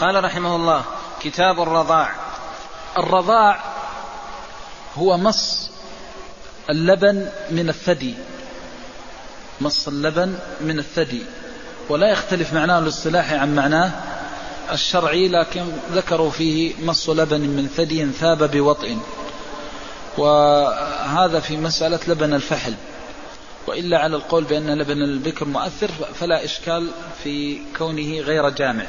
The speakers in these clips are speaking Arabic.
قال رحمه الله: كتاب الرضاع. الرضاع هو مص اللبن من الثدي، مص اللبن من الثدي، ولا يختلف معناه الاصطلاحي عن معناه الشرعي، لكن ذكروا فيه مص لبن من ثدي ثاب بوطء، وهذا في مسألة لبن الفحل، وإلا على القول بأن لبن البكر مؤثر فلا إشكال في كونه غير جامع.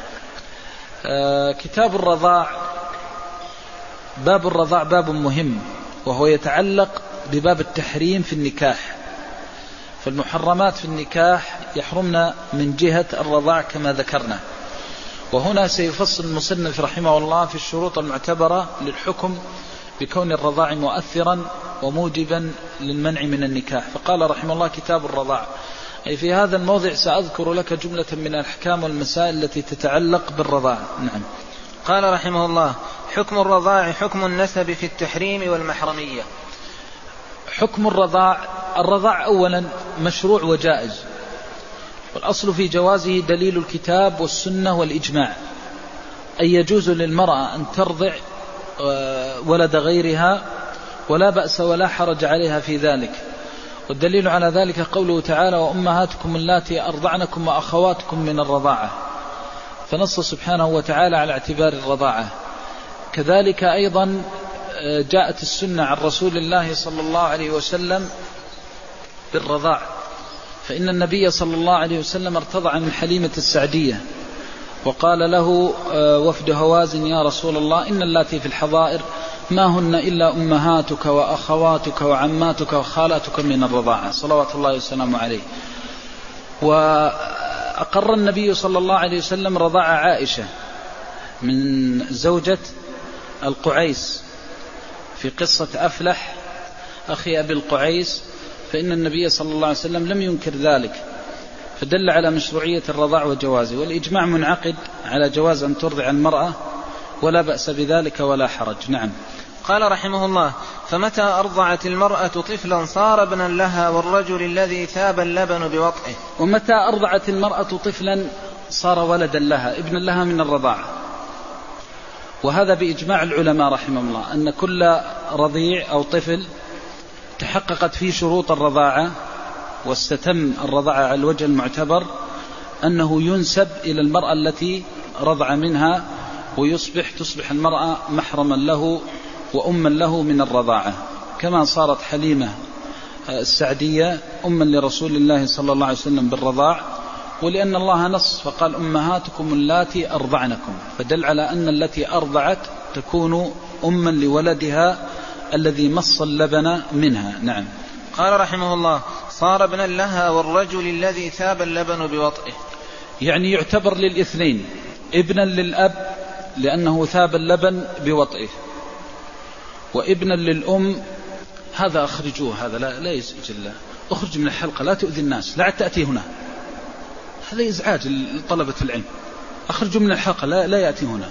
كتاب الرضاع، باب الرضاع باب مهم، وهو يتعلق بباب التحريم في النكاح، فالمحرمات في النكاح يحرمنا من جهة الرضاع كما ذكرنا. وهنا سيفصل المصنف رحمه الله في الشروط المعتبرة للحكم بكون الرضاع مؤثرا وموجبا للمنع من النكاح. فقال رحمه الله: كتاب الرضاع، أي في هذا الموضع سأذكر لك جملة من الأحكام والمسائل التي تتعلق بالرضاع. نعم. قال رحمه الله: حكم الرضاع حكم النسب في التحريم والمحرمية. حكم الرضاع: الرضاع أولا مشروع وجائز، والأصل في جوازه دليل الكتاب والسنة والإجماع، أي يجوز للمرأة أن ترضع ولد غيرها ولا بأس ولا حرج عليها في ذلك. والدليل على ذلك قوله تعالى: وأمهاتكم اللاتي أرضعنكم وأخواتكم من الرضاعة، فنص سبحانه وتعالى على اعتبار الرضاعة. كذلك أيضا جاءت السنة عن رسول الله صلى الله عليه وسلم بالرضاع، فإن النبي صلى الله عليه وسلم ارتضع من حليمة السعدية، وقال له وفد هوازن: يا رسول الله، إن اللاتي في الحضائر ما هن إلا أمهاتك وأخواتك وعماتك وخالاتك من الرضاعة، صلوات الله وسلامه عليه. وأقر النبي صلى الله عليه وسلم رضاع عائشة من زوجة القعيس في قصة أفلح أخي أبي القعيس، فإن النبي صلى الله عليه وسلم لم ينكر ذلك، فدل على مشروعية الرضاع وجوازه. والإجماع منعقد على جواز أن ترضع المرأة ولا بأس بذلك ولا حرج. نعم. قال رحمه الله: فمتى أرضعت المرأة طفلا صار ابنا لها والرجل الذي ثاب اللبن بوطئه. ومتى أرضعت المرأة طفلا صار ولدا لها، ابنا لها من الرضاعة. وهذا بإجماع العلماء رحمه الله، أن كل رضيع أو طفل تحققت فيه شروط الرضاعة واستتم الرضاعة على الوجه المعتبر أنه ينسب إلى المرأة التي رضع منها، تصبح المرأة محرما له وأما له من الرضاعة، كما صارت حليمة السعدية أما لرسول الله صلى الله عليه وسلم بالرضاع، ولأن الله نص فقال: أمهاتكم اللاتي أرضعنكم، فدل على أن التي أرضعت تكون أما لولدها الذي مص اللبن منها. نعم. قال رحمه الله: صار ابنا لها والرجل الذي ثاب اللبن بوطئه، يعني يعتبر للاثنين، ابنا للأب لأنه ثاب اللبن بوطئه، وابنا للأم. هذا أخرجوه، هذا لا يسجل الله، أخرج من الحلقة، لا تؤذي الناس، لا تأتي هنا، هذا إزعاج لطلبة العلم، أخرجوا من الحلقة، لا يأتي هنا.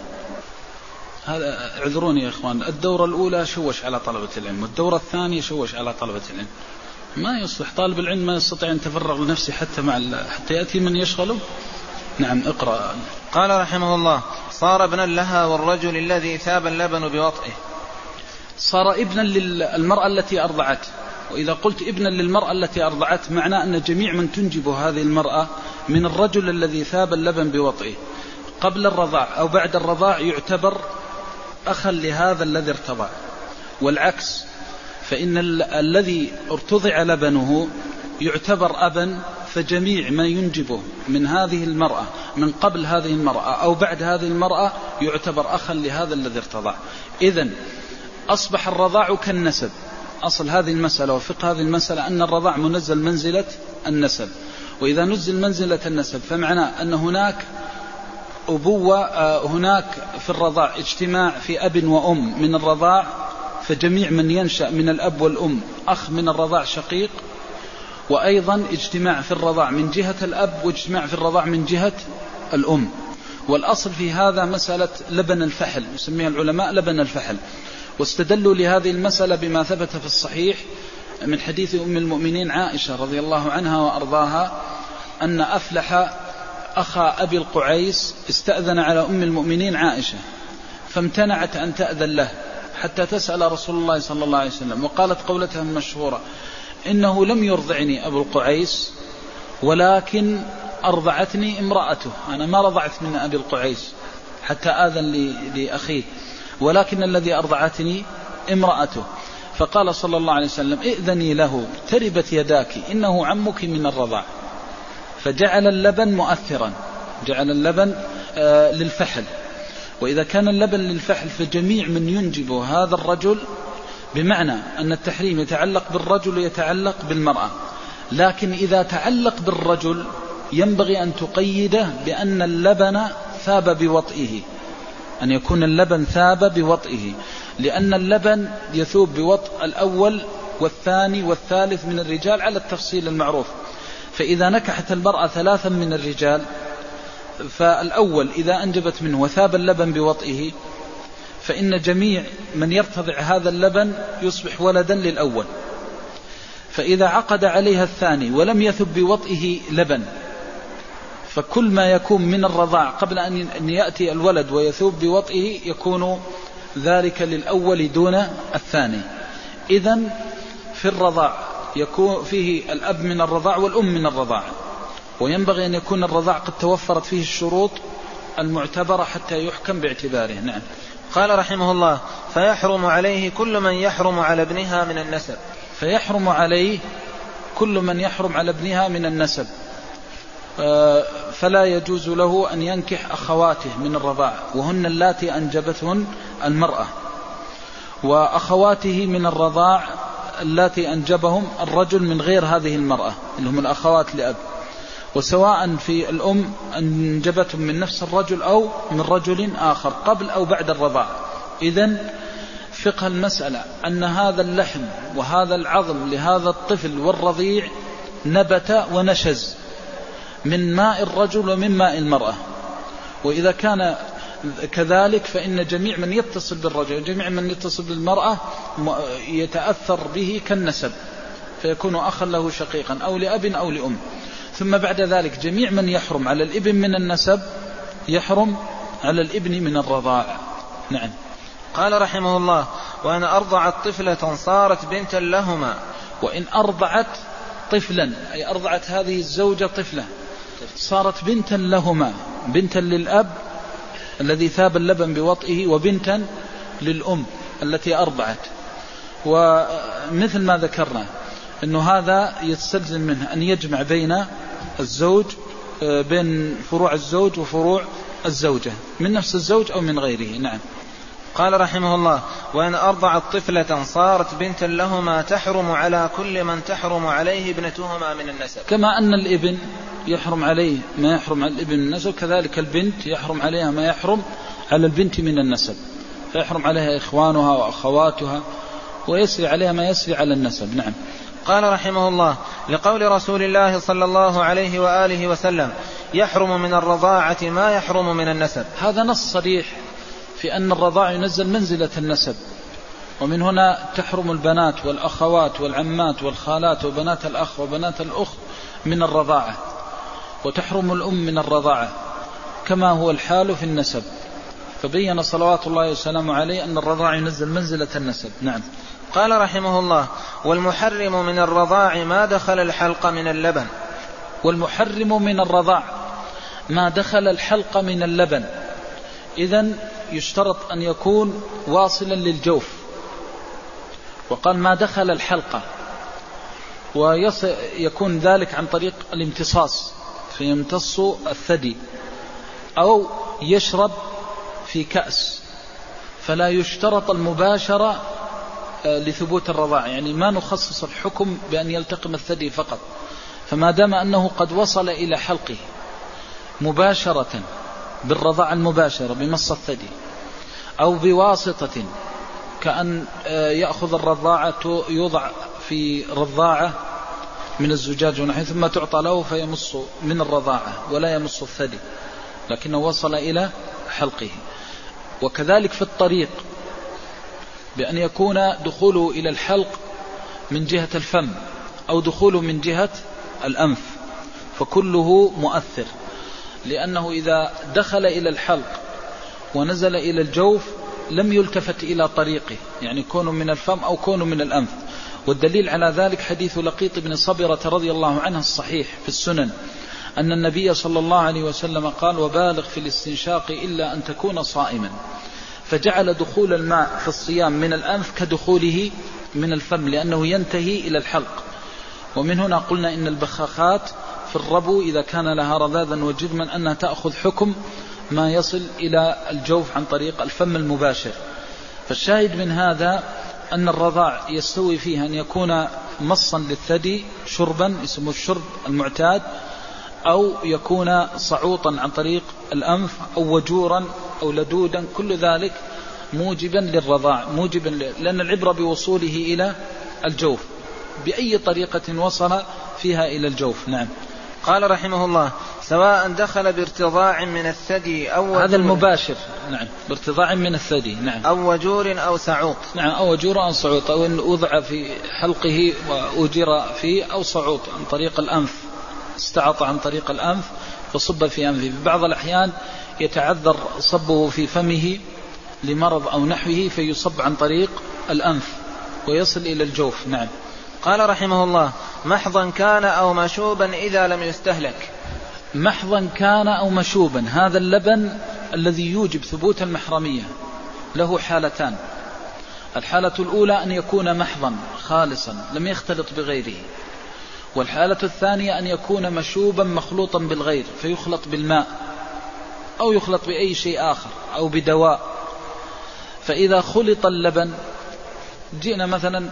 هذا اعذروني يا إخوان، الدورة الأولى شوش على طلبة العلم، والدورة الثانية شوش على طلبة العلم. ما يصلح طالب العلم، ما يستطيع أن يتفرغ لنفسه حتى يأتي من يشغله. نعم. اقرأ. قال رحمه الله: صار ابنا لها والرجل الذي ثاب اللبن بوطئه. صار ابنا للمرأة التي أرضعت، وإذا قلت ابنا للمرأة التي أرضعت معناه أن جميع من تنجب هذه المرأة من الرجل الذي ثاب اللبن بوطئه قبل الرضاع أو بعد الرضاع يعتبر أخا لهذا الذي ارتضع، والعكس، فإن الذي ارتضع لبنه يعتبر أبا، فجميع ما ينجبه من هذه المرأة من قبل هذه المرأة أو بعد هذه المرأة يعتبر أخا لهذا الذي ارتضع. إذن أصبح الرضاع كالنسب. أصل هذه المسألة وفقه هذه المسألة أن الرضاع منزل منزلة النسب، وإذا نزل منزلة النسب فمعنى أن هناك أبوة، هناك في الرضاع اجتماع في أب وأم من الرضاع، فجميع من ينشأ من الأب والأم أخ من الرضاع شقيق، وأيضا اجتماع في الرضاع من جهة الأب واجتماع في الرضاع من جهة الأم. والأصل في هذا مسألة لبن الفحل، يسميها العلماء لبن الفحل، واستدلوا لهذه المسألة بما ثبت في الصحيح من حديث أم المؤمنين عائشة رضي الله عنها وأرضاها أن أفلح أخا أبي القعيس استأذن على أم المؤمنين عائشة فامتنعت أن تأذن له حتى تسأل رسول الله صلى الله عليه وسلم، وقالت قولتها المشهورة: إنه لم يرضعني أبو القعيس ولكن أرضعتني امرأته، أنا ما رضعت من أبي القعيس حتى آذن لأخيه، ولكن الذي أرضعتني امرأته. فقال صلى الله عليه وسلم: ائذني له تربت يداك إنه عمك من الرضاع. فجعل اللبن مؤثرا، جعل اللبن للفحل، وإذا كان اللبن للفحل فجميع من ينجب هذا الرجل، بمعنى أن التحريم يتعلق بالرجل ويتعلق بالمرأة، لكن إذا تعلق بالرجل ينبغي أن تقيده بأن اللبن ثاب بوطئه، أن يكون اللبن ثاب بوطئه، لأن اللبن يثوب بوطء الأول والثاني والثالث من الرجال على التفصيل المعروف. فإذا نكحت المرأة 3 من الرجال، فالأول إذا أنجبت منه وثاب اللبن بوطئه فإن جميع من يرتضع هذا اللبن يصبح ولدا للأول. فإذا عقد عليها الثاني ولم يثب بوطئه لبن، فكل ما يكون من الرضاع قبل أن يأتي الولد ويثوب بوطئه يكون ذلك للأول دون الثاني. إذن في الرضاع يكون فيه الأب من الرضاع والأم من الرضاع، وينبغي أن يكون الرضاع قد توفرت فيه الشروط المعتبرة حتى يحكم باعتباره. نعم. قال رحمه الله: فيحرم عليه كل من يحرم على ابنها من النسب. فيحرم عليه كل من يحرم على ابنها من النسب، فلا يجوز له أن ينكح أخواته من الرضاع، وهن اللاتي أنجبتهن المرأة، وأخواته من الرضاع اللاتي أنجبهم الرجل من غير هذه المرأة اللي هم الأخوات لأب، وسواء في الأم أنجبتهم من نفس الرجل أو من رجل آخر قبل أو بعد الرضاع. إذن فقه المسألة أن هذا اللحم وهذا العظم لهذا الطفل والرضيع نبت ونشز من ماء الرجل ومن ماء المرأة، وإذا كان كذلك فإن جميع من يتصل بالرجل وجميع من يتصل بالمرأة يتأثر به كالنسب، فيكون أخا له شقيقا أو لأب أو لأم. ثم بعد ذلك جميع من يحرم على الابن من النسب يحرم على الابن من الرضاع. نعم. قال رحمه الله: وأن أرضعت طفلة صارت بنتا لهما. وإن أرضعت طفلا أي أرضعت هذه الزوجة طفلة صارت بنتا لهما، بنتا للأب الذي ثاب اللبن بوطئه وبنتا للأم التي أرضعت. ومثل ما ذكرنا أنه هذا يستلزم منه أن يجمع بين الزوج، بين فروع الزوج وفروع الزوجة من نفس الزوج أو من غيره. نعم. قال رحمه الله: وأن أرضعت طفلة صارت بنتا لهما تحرم على كل من تحرم عليه ابنتهما من النسب. كما أن الابن يحرم عليه ما يحرم على الابن من النسب، كذلك البنت يحرم عليها ما يحرم على البنت من النسب، فيحرم عليها إخوانها وأخواتها ويسري عليها ما يسري على النسب. نعم. قال رحمه الله: لقول رسول الله صلى الله عليه وآله وسلم: يحرم من الرضاعة ما يحرم من النسب. هذا نص صريح في أن الرضاع ينزل منزلة النسب، ومن هنا تحرم البنات والأخوات والعمات والخالات وبنات الأخ وبنات الأخت من الرضاعة، وتحرم الأم من الرضاعة كما هو الحال في النسب. فبين صلوات الله وسلامه عليه أن الرضاع ينزل منزلة النسب. نعم. قال رحمه الله: والمحرم من الرضاع ما دخل الحلق من اللبن. والمحرم من الرضاع ما دخل الحلق من اللبن، إذن يشترط أن يكون واصلا للجوف، وقال ما دخل الحلقة، ويكون ذلك عن طريق الامتصاص فيمتص الثدي، أو يشرب في كأس، فلا يشترط المباشرة لثبوت الرضاع، يعني ما نخصص الحكم بأن يلتقم الثدي فقط، فما دام أنه قد وصل إلى حلقه مباشرة بالرضاعة المباشرة بمص الثدي، أو بواسطة كأن يأخذ الرضاعة يوضع في رضاعة من الزجاج ونحن ثم تعطى له فيمص من الرضاعة ولا يمص الثدي، لكنه وصل إلى حلقه. وكذلك في الطريق بأن يكون دخوله إلى الحلق من جهة الفم أو دخوله من جهة الأنف، فكله مؤثر. لأنه إذا دخل إلى الحلق ونزل إلى الجوف لم يلتفت إلى طريقه، يعني كونه من الفم أو كونه من الأنف. والدليل على ذلك حديث لقيط بن صبرة رضي الله عنه الصحيح في السنن أن النبي صلى الله عليه وسلم قال: وبالغ في الاستنشاق إلا أن تكون صائما. فجعل دخول الماء في الصيام من الأنف كدخوله من الفم، لأنه ينتهي إلى الحلق. ومن هنا قلنا إن البخاخات في الربو إذا كان لها رذاذا وجرما أنها تأخذ حكم ما يصل إلى الجوف عن طريق الفم المباشر. فالشاهد من هذا أن الرضاع يستوي فيه أن يكون مصا للثدي شربا يسمى الشرب المعتاد، أو يكون صعوطا عن طريق الأنف، أو وجورا أو لدودا، كل ذلك موجبا للرضاع، موجبا لأن العبرة بوصوله إلى الجوف بأي طريقة وصل فيها إلى الجوف. نعم. قال رحمه الله: سواء دخل بارتضاع من الثدي أو وجور، هذا المباشر. نعم، بارتضاع من الثدي. نعم. أو وجور أو صعوط. نعم، أو وجور أو صعوط، أو إن وضع في حلقه وأجر فيه، أو صعوط عن طريق الأنف، استعط عن طريق الأنف فصب في أنفه. في بعض الأحيان يتعذر صبه في فمه لمرض أو نحوه فيصب عن طريق الأنف ويصل إلى الجوف. نعم. قال رحمه الله: محضا كان أو مشوبا إذا لم يستهلك. محضا كان أو مشوبا، هذا اللبن الذي يوجب ثبوت المحرمية له حالتان. الحالة الأولى أن يكون محضا خالصا لم يختلط بغيره، والحالة الثانية أن يكون مشوبا مخلوطا بالغير فيخلط بالماء أو يخلط بأي شيء آخر أو بدواء. فإذا خلط اللبن، جئنا مثلا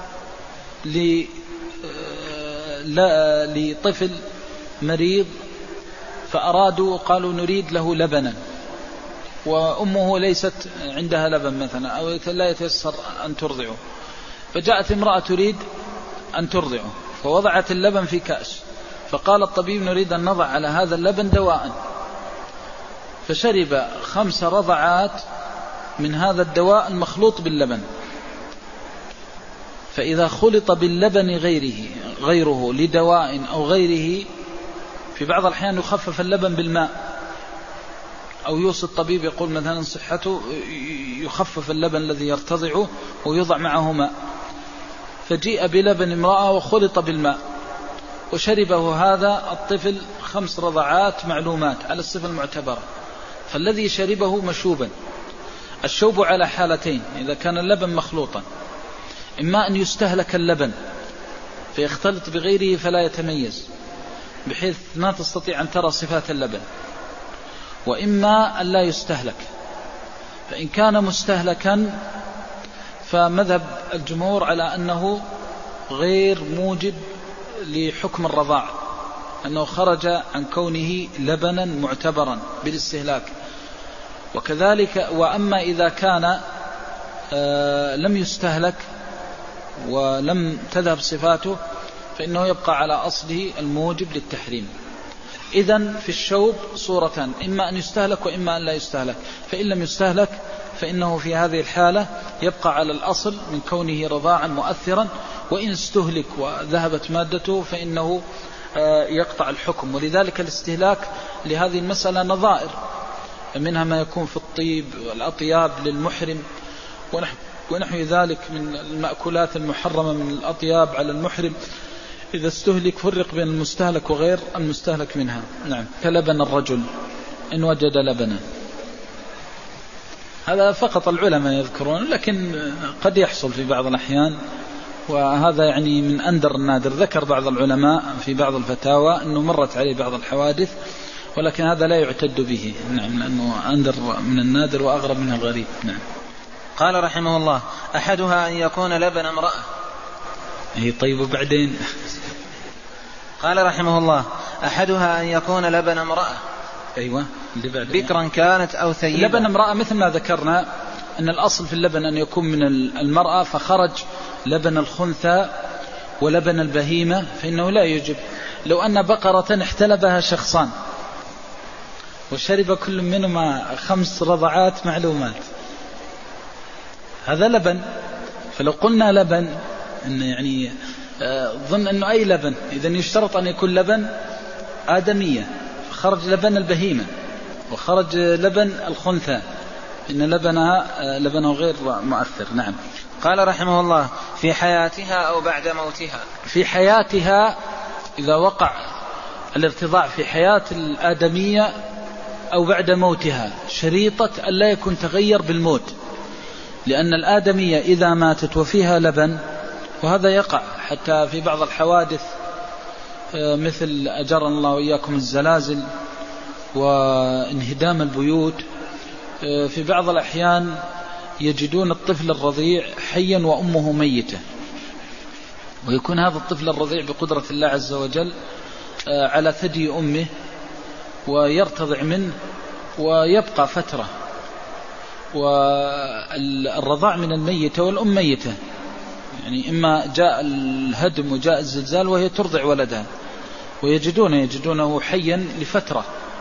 لطفل مريض فأرادوا قالوا نريد له لبنا، وأمه ليست عندها لبن مثلا، أو لا يتيسر أن ترضعه، فجاءت امرأة تريد أن ترضعه فوضعت اللبن في كأس، فقال الطبيب نريد أن نضع على هذا اللبن دواء، فشرب 5 رضعات من هذا الدواء المخلوط باللبن. فإذا خلط باللبن غيره لدواء أو غيره، في بعض الأحيان يخفف اللبن بالماء، أو يوصي الطبيب يقول مثلا صحته يخفف اللبن الذي يرتضعه ويوضع معه ماء، فجيء بلبن امرأة وخلط بالماء وشربه هذا الطفل 5 رضعات معلومات على الصفة المعتبرة، فالذي شربه مشوبا. الشوب على حالتين: إذا كان اللبن مخلوطا، إما أن يستهلك اللبن فيختلط بغيره فلا يتميز بحيث ما تستطيع أن ترى صفات اللبن، وإما أن لا يستهلك. فإن كان مستهلكا فمذهب الجمهور على أنه غير موجب لحكم الرضاع، أنه خرج عن كونه لبنا معتبرا بالاستهلاك. وكذلك وأما إذا كان لم يستهلك ولم تذهب صفاته فإنه يبقى على أصله الموجب للتحريم. إذن في الشوب صورتان: إما أن يستهلك وإما أن لا يستهلك. فإن لم يستهلك فإنه في هذه الحالة يبقى على الأصل من كونه رضاعا مؤثرا، وإن استهلك وذهبت مادته فإنه يقطع الحكم. ولذلك الاستهلاك لهذه المسألة نظائر، منها ما يكون في الطيب والأطياب للمحرم ونحو ذلك من المأكولات المحرمة من الأطياب على المحرم. إذا استهلك فرق بين المستهلك وغير المستهلك منها. نعم. كلبن الرجل إن وجد لبنا، هذا فقط العلماء يذكرون، لكن قد يحصل في بعض الأحيان، وهذا يعني من أندر النادر. ذكر بعض العلماء في بعض الفتاوى أنه مرت عليه بعض الحوادث، ولكن هذا لا يعتد به. نعم، لأنه أندر من النادر وأغرب من الغريب. نعم. قال رحمه الله: أحدها أن يكون لبن امرأة. طيب وبعدين؟ قال رحمه الله: أحدها أن يكون لبن امرأة. أيوة، اللي بعدين بكرا كانت أو ثيبا. لبن امرأة مثل ما ذكرنا أن الأصل في اللبن أن يكون من المرأة، فخرج لبن الخنثى ولبن البهيمة فإنه لا يجب. لو أن بقرة احتلبها شخصان وشرب كل منهما 5 رضعات معلومات، هذا لبن. فلو قلنا لبن إن يعني ظن أنه أي لبن، إذن يشترط أن يكون لبن آدمية، خرج لبن البهيمة وخرج لبن الخنثى إن لبنه غير مؤثر. نعم. قال رحمه الله: في حياتها أو بعد موتها. في حياتها إذا وقع الارتضاع في حياة الآدمية أو بعد موتها، شريطة ألا يكون تغير بالموت، لأن الآدمية إذا ماتت وفيها لبن، وهذا يقع حتى في بعض الحوادث مثل أجرنا الله وإياكم الزلازل وانهدام البيوت، في بعض الأحيان يجدون الطفل الرضيع حيا وأمه ميتة، ويكون هذا الطفل الرضيع بقدرة الله عز وجل على ثدي أمه ويرتضع منه ويبقى فترة، والرضاع من الميتة والأم ميتة، يعني إما جاء الهدم وجاء الزلزال وهي ترضع ولدها، ويجدونه حيا لفترة.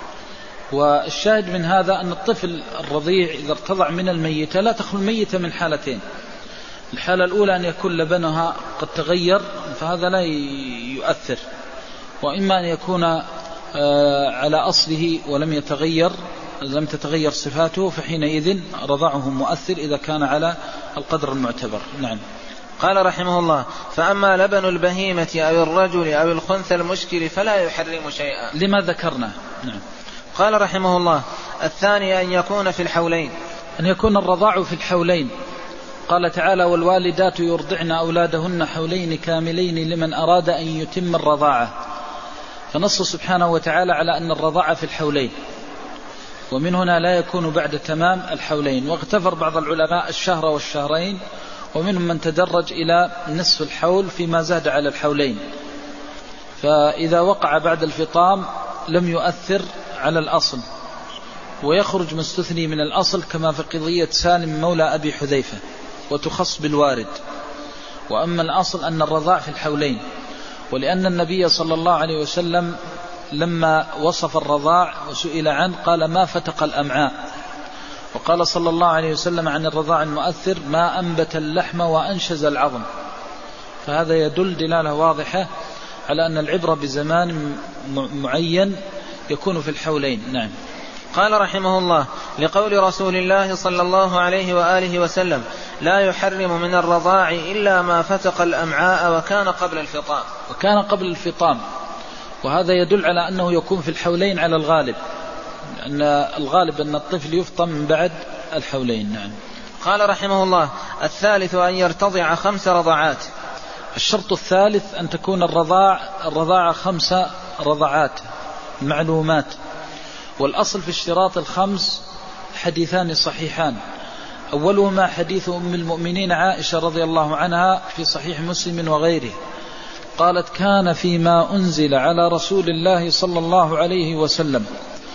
والشاهد من هذا أن الطفل الرضيع إذا ارتضع من الميتة لا تخلو الميتة من حالتين: الحالة الأولى أن يكون لبنها قد تغير فهذا لا يؤثر، وإما أن يكون على أصله ولم يتغير، لم تتغير صفاته، فحينئذ رضعه مؤثر إذا كان على القدر المعتبر. نعم. قال رحمه الله: فأما لبن البهيمة أو الرجل أو الخنثى المشكل فلا يحرم شيئا. لما ذكرنا. نعم. قال رحمه الله: الثاني أن يكون في الحولين، أن يكون الرضاع في الحولين. قال تعالى: والوالدات يرضعن أولادهن حولين كاملين لمن أراد أن يتم الرضاعة، فنص سبحانه وتعالى على أن الرضاعة في الحولين، ومن هنا لا يكون بعد تمام الحولين. واغتفر بعض العلماء الشهر والشهرين، ومنهم من تدرج إلى نصف الحول فيما زاد على الحولين، فإذا وقع بعد الفطام لم يؤثر على الأصل، ويخرج مستثني من الأصل كما في قضية سالم مولى أبي حذيفة، وتخص بالوارد. وأما الأصل أن الرضاع في الحولين، ولأن النبي صلى الله عليه وسلم لما وصف الرضاع وسئل عنه قال: ما فتق الأمعاء. وقال صلى الله عليه وسلم عن الرضاع المؤثر: ما أنبت اللحم وأنشز العظم. فهذا يدل دلالة واضحة على أن العبرة بزمان معين يكون في الحولين. نعم. قال رحمه الله: لقول رسول الله صلى الله عليه وآله وسلم: لا يحرم من الرضاع إلا ما فتق الأمعاء وكان قبل الفطام. وكان قبل الفطام، وهذا يدل على أنه يكون في الحولين على الغالب، لأن الغالب أن الطفل يفطم من بعد الحولين. نعم. قال رحمه الله: الثالث أن يرتضع 5 رضعات. الشرط الثالث أن تكون الرضاعة 5 رضعات معلومات. والأصل في اشتراط 5 حديثان صحيحان، أولهما حديث أم المؤمنين عائشة رضي الله عنها في صحيح مسلم وغيره، قالت: كان فيما أنزل على رسول الله صلى الله عليه وسلم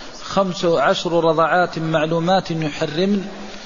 15 رضعات معلومات يحرمن،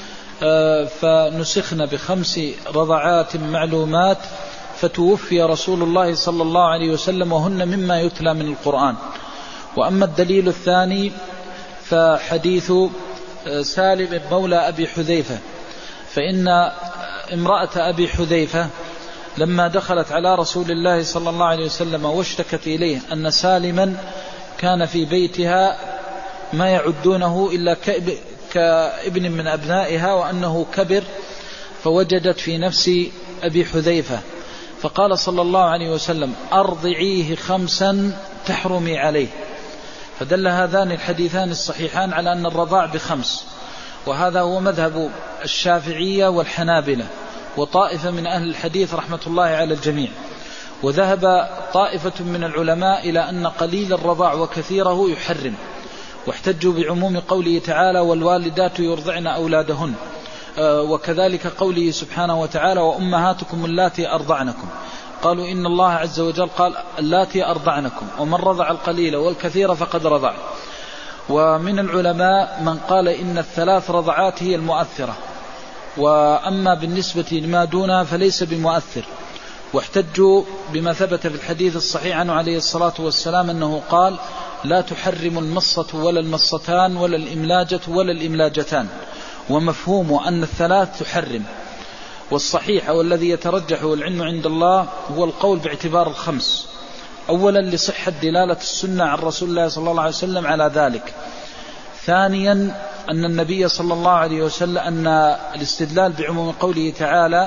فنسخن ب5 رضعات معلومات، فتوفي رسول الله صلى الله عليه وسلم وهن مما يتلى من القرآن. وأما الدليل الثاني فحديث سالم مولى أبي حذيفة، فإن امرأة أبي حذيفة لما دخلت على رسول الله صلى الله عليه وسلم واشتكت إليه أن سالما كان في بيتها ما يعدونه إلا كابن من أبنائها، وأنه كبر، فوجدت في نفس أبي حذيفة، فقال صلى الله عليه وسلم: أرضعيه 5 تحرمي عليه. فدل هذان الحديثان الصحيحان على أن الرضاع ب5، وهذا هو مذهب الشافعية والحنابلة وطائفة من أهل الحديث رحمة الله على الجميع. وذهب طائفة من العلماء إلى أن قليل الرضاع وكثيره يحرم، واحتجوا بعموم قوله تعالى: والوالدات يرضعن أولادهن، وكذلك قوله سبحانه وتعالى: وأمهاتكم اللاتي أرضعنكم. قالوا إن الله عز وجل قال: اللاتي أرضعنكم، ومن رضع القليل والكثير فقد رضع. ومن العلماء من قال إن ال3 رضعات هي المؤثرة، وأما بالنسبة لما دونها فليس بمؤثر. واحتجوا بما ثبت في الحديث الصحيح عنه عليه الصلاة والسلام أنه قال: لا تحرم المصة ولا المصتان ولا الإملاجة ولا الإملاجتان، ومفهوم أن ال3 تحرم. والصحيح والذي يترجح والعلم عند الله هو القول باعتبار 5، أولا لصحة دلالة السنة عن رسول الله صلى الله عليه وسلم على ذلك. ثانيا أن النبي صلى الله عليه وسلم أن الاستدلال بعموم قوله تعالى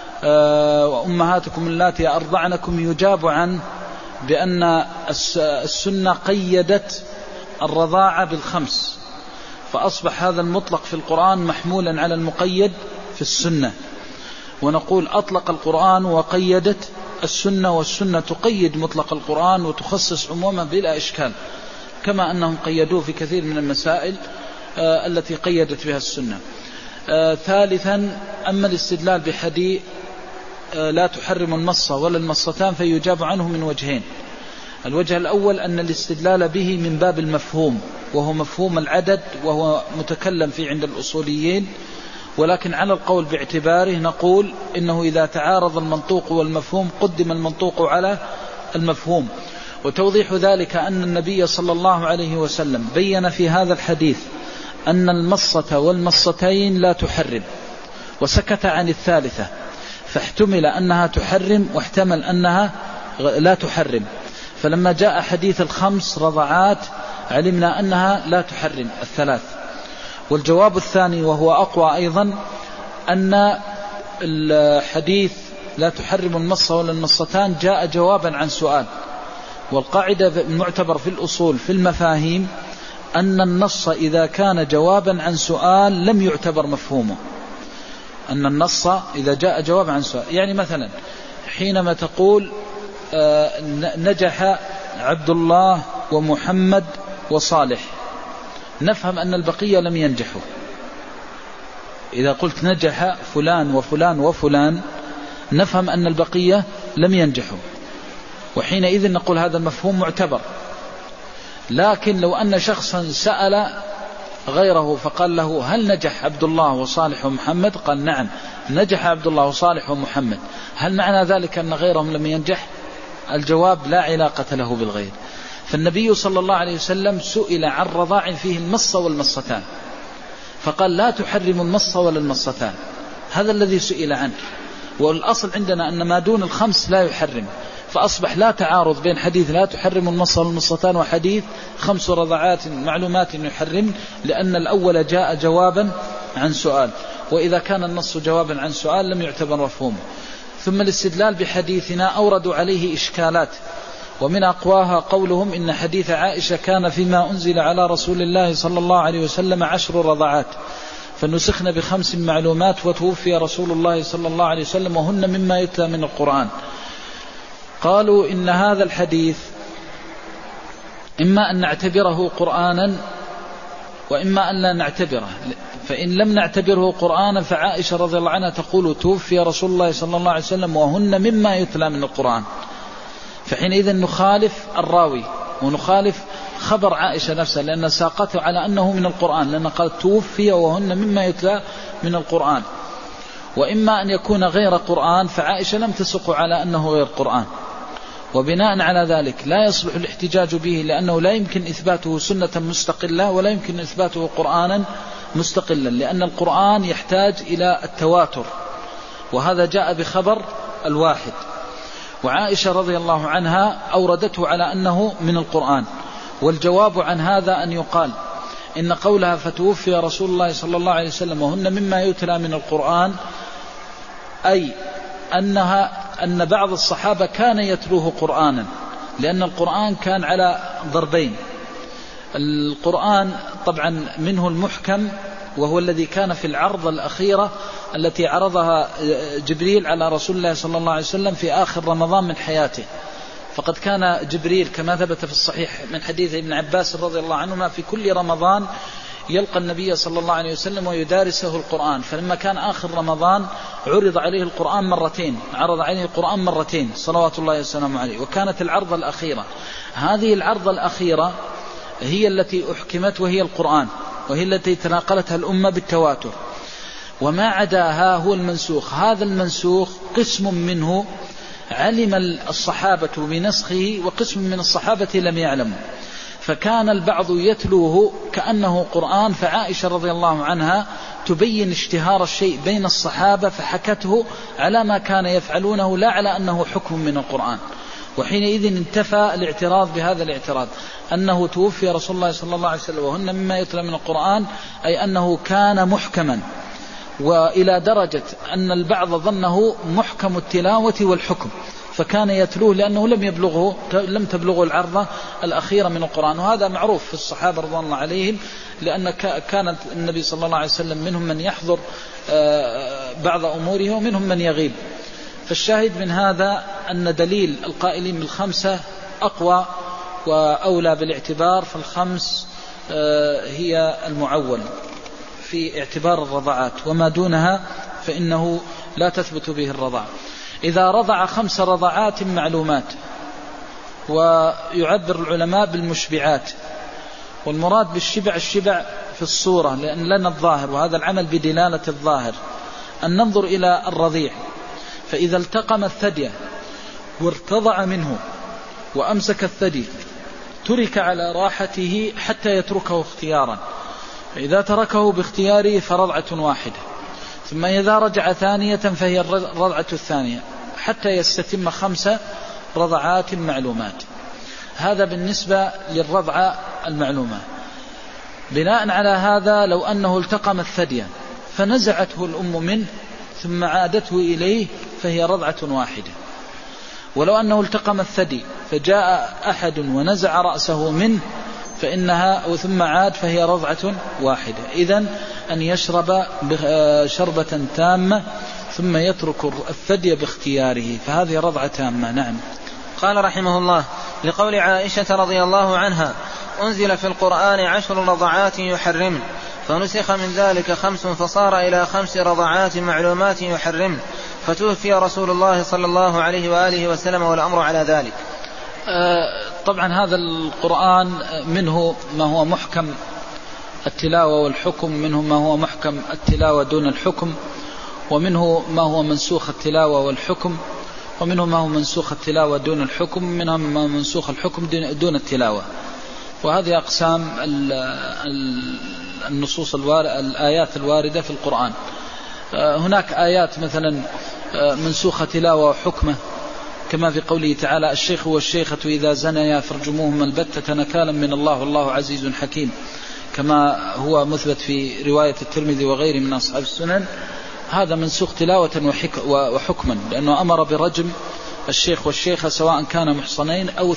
وأمهاتكم اللاتي أرضعنكم يجاب عنه بأن السنة قيدت الرضاعة بالخمس، فأصبح هذا المطلق في القرآن محمولا على المقيد في السنة. ونقول أطلق القرآن وقيدت السنة، والسنة تقيد مطلق القرآن وتخصص عموما بلا إشكال، كما أنهم قيدوه في كثير من المسائل التي قيدت بها السنة. ثالثا أما الاستدلال بحديث لا تحرم المصة ولا المصتان فيجاب عنه من وجهين. الوجه الأول أن الاستدلال به من باب المفهوم، وهو مفهوم العدد، وهو متكلم فيه عند الأصوليين، ولكن على القول باعتباره نقول إنه إذا تعارض المنطوق والمفهوم قدم المنطوق على المفهوم. وتوضيح ذلك أن النبي صلى الله عليه وسلم بين في هذا الحديث أن المصة والمصتين لا تحرم، وسكت عن الثالثة، فاحتمل أنها تحرم واحتمل أنها لا تحرم. فلما جاء حديث الخمس رضعات علمنا أنها لا تحرم الثلاث. والجواب الثاني وهو أقوى أيضا أن الحديث لا تحرم المصة ولا المصتان جاء جوابا عن سؤال. والقاعدة المعتبر في الأصول في المفاهيم أن النص إذا كان جوابا عن سؤال لم يعتبر مفهومه. أن النص إذا جاء جوابا عن سؤال، يعني مثلا حينما تقول نجح عبد الله ومحمد وصالح، نفهم أن البقية لم ينجحوا. إذا قلت نجح فلان وفلان وفلان نفهم أن البقية لم ينجحوا، وحينئذ نقول هذا المفهوم معتبر. لكن لو أن شخصا سأل غيره فقال له هل نجح عبد الله وصالح ومحمد؟ قال نعم نجح عبد الله وصالح ومحمد، هل معنى ذلك أن غيرهم لم ينجح؟ الجواب لا علاقة له بالغير. فالنبي صلى الله عليه وسلم سئل عن رضاع فيه المصة والمصتان فقال لا تحرم المصة ولا المصتان، هذا الذي سئل عنه. والأصل عندنا أن ما دون الخمس لا يحرم، فأصبح لا تعارض بين حديث لا تحرم المصة والمصتان وحديث خمس رضعات معلومات يحرم، لأن الأول جاء جوابا عن سؤال، وإذا كان النص جوابا عن سؤال لم يعتبر مفهومه. ثم الاستدلال بحديثنا أوردوا عليه إشكالات، ومن أقواها قولهم إن حديث عائشة كان فيما أنزل على رسول الله صلى الله عليه وسلم 10 رضعات فنسخن ب5 معلومات وتوفي رسول الله صلى الله عليه وسلم وهن مما يتلى من القرآن. قالوا إن هذا الحديث إما أن نعتبره قرآنا وإما أن لا نعتبره، فإن لم نعتبره قرآنا فعائشة رضي الله عنها تقول توفي رسول الله صلى الله عليه وسلم وهن مما يتلى من القرآن، فحينئذ نخالف الراوي ونخالف خبر عائشة نفسها، لأن ساقته على أنه من القرآن، لأن قال توفي وهن مما يتلى من القرآن. وإما أن يكون غير قرآن، فعائشة لم تسق على أنه غير قرآن، وبناء على ذلك لا يصلح الاحتجاج به، لأنه لا يمكن إثباته سنة مستقلة ولا يمكن إثباته قرآنا مستقلا، لأن القرآن يحتاج إلى التواتر، وهذا جاء بخبر الواحد. وعائشة رضي الله عنها أوردته على أنه من القرآن. والجواب عن هذا أن يقال إن قولها فتوفي رسول الله صلى الله عليه وسلم وهن مما يتلى من القرآن، أي أن بعض الصحابة كان يتلوه قرآنا، لأن القرآن كان على ضربين. القرآن طبعا منه المحكم، وهو الذي كان في العرض الأخيرة التي عرضها جبريل على رسول الله صلى الله عليه وسلم في آخر رمضان من حياته. فقد كان جبريل كما ثبت في الصحيح من حديث ابن عباس رضي الله عنهما في كل رمضان يلقى النبي صلى الله عليه وسلم ويدارسه القرآن. فلما كان آخر رمضان عرض عليه القرآن مرتين، عرض عليه القرآن مرتين صلوات الله وسلامه عليه، وكانت العرض الأخيرة. هذه العرض الأخيرة هي التي أحكمت وهي القرآن، وهي التي تناقلتها الأمة بالتواتر، وما عداها هو المنسوخ. هذا المنسوخ قسم منه علم الصحابة بنسخه وقسم من الصحابة لم يعلموا، فكان البعض يتلوه كأنه قرآن، فعائشة رضي الله عنها تبين اشتهار الشيء بين الصحابة فحكته على ما كان يفعلونه لا على أنه حكم من القرآن. وحينئذ انتفى الاعتراض بهذا الاعتراض أنه توفي رسول الله صلى الله عليه وسلم وهن مما يتلى من القرآن، أي أنه كان محكما، وإلى درجة أن البعض ظنه محكم التلاوة والحكم، فكان يتلوه لأنه لم تبلغه العرضة الأخيرة من القرآن. وهذا معروف في الصحابة رضوان الله عليهم، لأن كانت النبي صلى الله عليه وسلم منهم من يحضر بعض أموره ومنهم من يغيب. فالشاهد من هذا أن دليل القائلين بالخمسة أقوى وأولى بالاعتبار، فالخمس هي المعول في اعتبار الرضعات، وما دونها فإنه لا تثبت به الرضاعة. إذا رضع 5 رضعات معلومات، ويعبر العلماء بالمشبعات، والمراد بالشبع الشبع في الصورة، لأن لنا الظاهر، وهذا العمل بدلالة الظاهر، أن ننظر إلى الرضيع، فإذا التقم الثدي وارتضع منه وأمسك الثدي ترك على راحته حتى يتركه اختيارا، فإذا تركه باختياره فرضعة واحدة، ثم إذا رجع ثانية فهي الرضعة الثانية، حتى يستتم 5 رضعات معلومات. هذا بالنسبة للرضعة المعلومة. بناء على هذا لو أنه التقم الثدي فنزعته الأم منه ثم عادته إليه فهي رضعة واحدة، ولو أنه التقم الثدي فجاء أحد ونزع رأسه منه فإنها ثم عاد فهي رضعة واحدة. إذن أن يشرب شربة تامة ثم يترك الثدي باختياره، فهذه رضعة تامة. نعم. قال رحمه الله: لقول عائشة رضي الله عنها: أنزل في القرآن 10 رضعات يحرمن، فنسخ من ذلك 5 فصار إلى 5 رضعات معلومات يحرمن، فتوفي رسول الله صلى الله عليه وآله وسلم والأمر على ذلك. طبعا هذا القرآن منه ما هو محكم التلاوة والحكم، منه ما هو محكم التلاوة دون الحكم، ومنه ما هو منسوخ التلاوة والحكم، ومنه ما هو منسوخ التلاوة دون الحكم، منه ما هو منسوخ الحكم دون التلاوة. وهذه أقسام النصوص الآيات الواردة في القرآن. هناك آيات مثلا منسوخة تلاوة وحكمة، كما في قوله تعالى: الشيخ والشيخة إذا زنيا فارجموهما البتة نكالا من الله والله عزيز حكيم، كما هو مثبت في رواية الترمذي وغيره من أصحاب السنن. هذا منسوخ تلاوة وحكما، لأنه أمر برجم الشيخ والشيخة سواء كان محصنين أو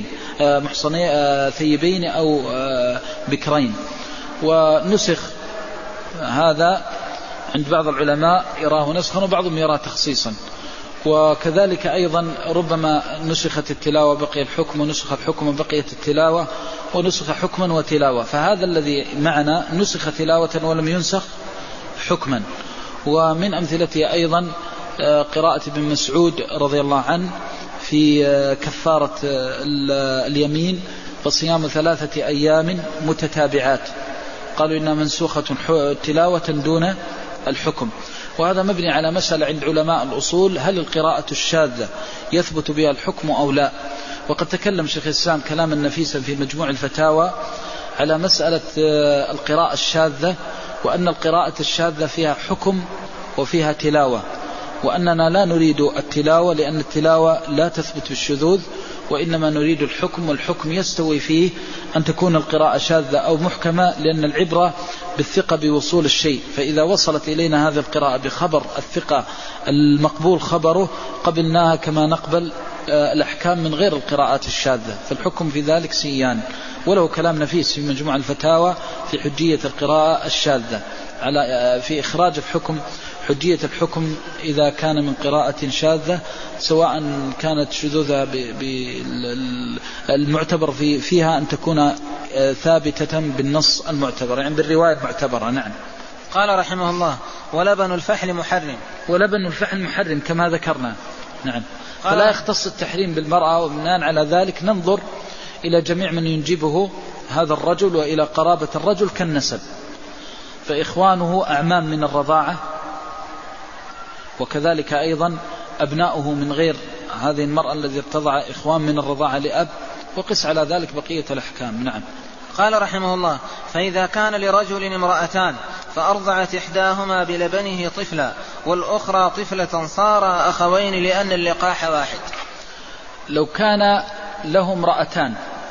ثيبين أو بكرين. ونسخ هذا عند بعض العلماء يراه نسخا وبعضهم يراه تخصيصا. وكذلك أيضا ربما نسخت التلاوة بقي الحكم، ونسخ الحكم بقيت التلاوة، ونسخ حكما وتلاوة. فهذا الذي معنا نسخ تلاوة ولم ينسخ حكما. ومن أمثلته أيضا قراءة ابن مسعود رضي الله عنه في كفارة اليمين فصيام 3 أيام متتابعات، قالوا إنها منسوخة تلاوة دون الحكم. وهذا مبني على مسألة عند علماء الأصول: هل القراءة الشاذة يثبت بها الحكم أو لا؟ وقد تكلم شيخ الإسلام كلاما نفيسا في مجموع الفتاوى على مسألة القراءة الشاذة، وأن القراءة الشاذة فيها حكم وفيها تلاوة، وأننا لا نريد التلاوة لأن التلاوة لا تثبت بالشذوذ، وإنما نريد الحكم، والحكم يستوي فيه أن تكون القراءة شاذة أو محكمة، لأن العبرة بالثقة بوصول الشيء. فإذا وصلت إلينا هذه القراءة بخبر الثقة المقبول خبره قبلناها كما نقبل الأحكام من غير القراءات الشاذة، فالحكم في ذلك سيان. وله كلام نفيس في مجموع الفتاوى في حجية القراءة الشاذة، في إخراج الحكم، حجية الحكم إذا كان من قراءة شاذة، سواء كانت شذوذها المعتبر فيها أن تكون ثابتة بالنص المعتبر، يعني بالرواية المعتبرة. نعم. قال رحمه الله: ولبن الفحل محرم. ولبن الفحل محرم كما ذكرنا. نعم. فلا يختص التحريم بالمرأة، وبناء على ذلك ننظر إلى جميع من ينجبه هذا الرجل وإلى قرابة الرجل كالنسب، فإخوانه أعمام من الرضاعة، وكذلك أيضا أبناؤه من غير هذه المرأة الذي ارتضع إخوان من الرضاعة لأب، وقس على ذلك بقية الأحكام. نعم. قال رحمه الله: فإذا كان لرجل امرأتان فأرضعت إحداهما بلبنه طفلا والأخرى طفلة صار أخوين لأن اللقاح واحد. لو كان له امرأتان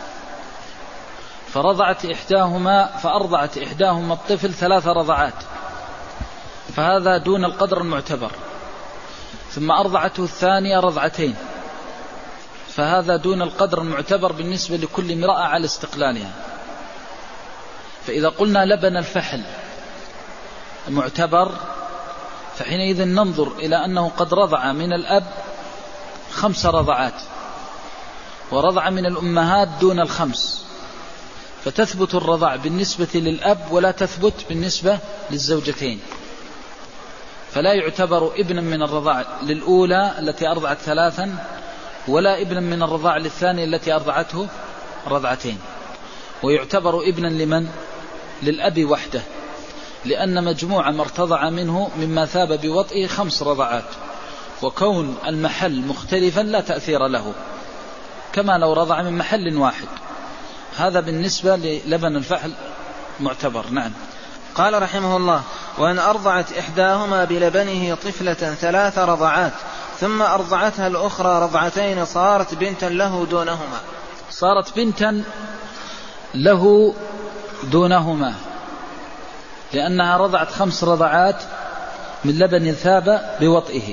فأرضعت إحداهما الطفل 3 رضعات، فهذا دون القدر المعتبر، ثم أرضعته الثانية 2 رضعتين، فهذا دون القدر المعتبر بالنسبة لكل امرأة على استقلالها. فإذا قلنا لبن الفحل معتبر، فحينئذ ننظر إلى أنه قد رضع من الأب 5 رضعات، ورضع من الأمهات دون 5، فتثبت الرضع بالنسبة للأب ولا تثبت بالنسبة للزوجتين، فلا يعتبر ابنا من الرضاع للأولى التي أرضعت 3، ولا ابنا من الرضاع للثانية التي أرضعته 2 رضعتين، ويعتبر ابنا لمن؟ للأب وحده، لأن مجموع ما ارتضع منه مما ثاب بوطئه 5 رضعات، وكون المحل مختلفا لا تأثير له، كما لو رضع من محل واحد. هذا بالنسبة للبن الفحل معتبر. نعم. قال رحمه الله: وأن أرضعت إحداهما بلبنه طفلة 3 رضعات ثم أرضعتها الأخرى 2 رضعتين صارت بنتا له دونهما. صارت بنتا له دونهما لأنها رضعت 5 رضعات من لبن ثاب بوطئه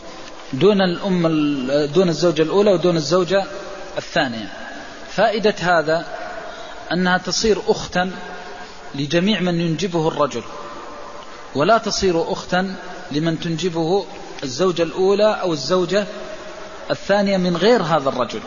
دون الزوجة الأولى ودون الزوجة الثانية. فائدة هذا أنها تصير أختا لجميع من ينجبه الرجل، ولا تصير أختا لمن تنجبه الزوجة الأولى أو الزوجة الثانية من غير هذا الرجل.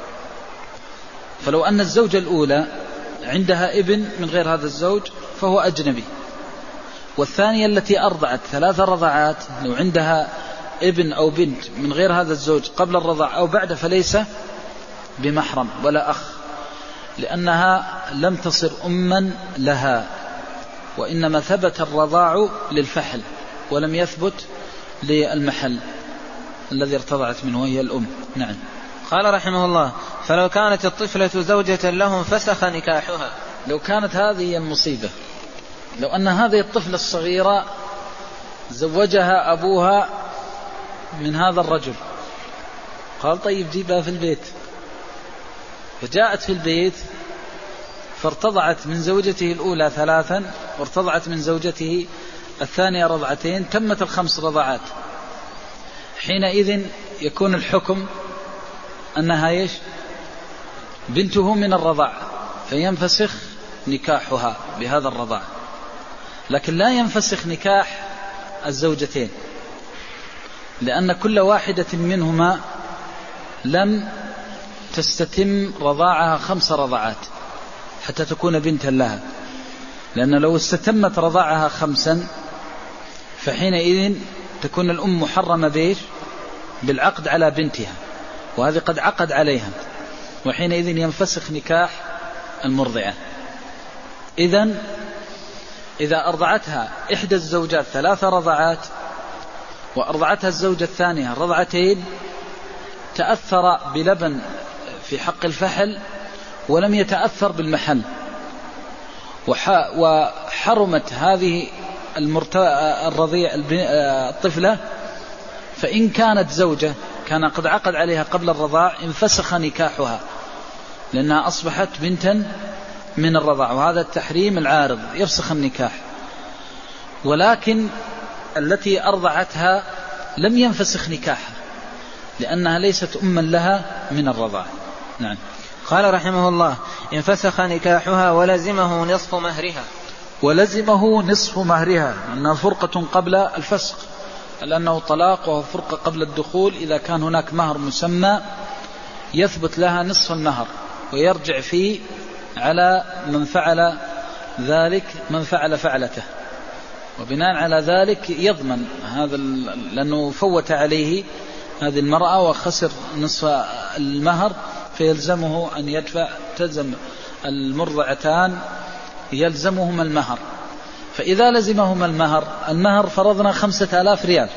فلو أن الزوجة الأولى عندها ابن من غير هذا الزوج فهو أجنبي، والثانية التي أرضعت 3 رضعات لو عندها ابن أو بنت من غير هذا الزوج قبل الرضاع أو بعد فليس بمحرم ولا أخ، لأنها لم تصر أما لها، وإنما ثبت الرضاع للفحل ولم يثبت للمحل الذي ارتضعت منه وهي الأم. نعم. قال رحمه الله: فلو كانت الطفلة زوجة له فسخ نكاحها. لو كانت هذه المصيبة، لو أن هذه الطفلة الصغيرة زوجها أبوها من هذا الرجل، قال طيب جيبها في البيت، فجاءت في البيت فارتضعت من زوجته الأولى 3 وارتضعت من زوجته الثانية 2 رضعتين، تمت 5 رضعات. حينئذ يكون الحكم أنها بنته من الرضاع، فينفسخ نكاحها بهذا الرضاع، لكن لا ينفسخ نكاح الزوجتين، لأن كل واحدة منهما لم تستتم رضاعها 5 رضعات حتى تكون بنتا لها، لأن لو استتمت رضاعها 5 فحينئذ تكون الأم محرمة بالعقد على بنتها، وهذه قد عقد عليها، وحينئذ ينفسخ نكاح المرضعة. إذا أرضعتها إحدى الزوجات 3 رضعات وأرضعتها الزوجة الثانية 2 رضعتين، تأثر بلبن في حق الفحل ولم يتأثر بالمحل، وحرمت هذه الرضيع الطفلة. فإن كانت زوجة كان قد عقد عليها قبل الرضاع انفسخ نكاحها، لأنها أصبحت بنتا من الرضاع، وهذا التحريم العارض يفسخ النكاح. ولكن التي أرضعتها لم ينفسخ نكاحها، لأنها ليست أما لها من الرضاع. نعم. قال رحمه الله: انفسخ نكاحها ولزمه نصف مهرها. ولزمه نصف مهرها، أنها فرقة قبل الفسخ، لأنه طلاق وهو فرقة قبل الدخول. إذا كان هناك مهر مسمى يثبت لها نصف المهر، ويرجع فيه على من فعل ذلك من فعل فعلته، وبناء على ذلك يضمن هذا، لأنه فوت عليه هذه المرأة وخسر نصف المهر، فيلزمه أن يدفع. تلزم المرضعتان يلزمهما المهر، فإذا لزمهما المهر فرضنا 5000 ريال،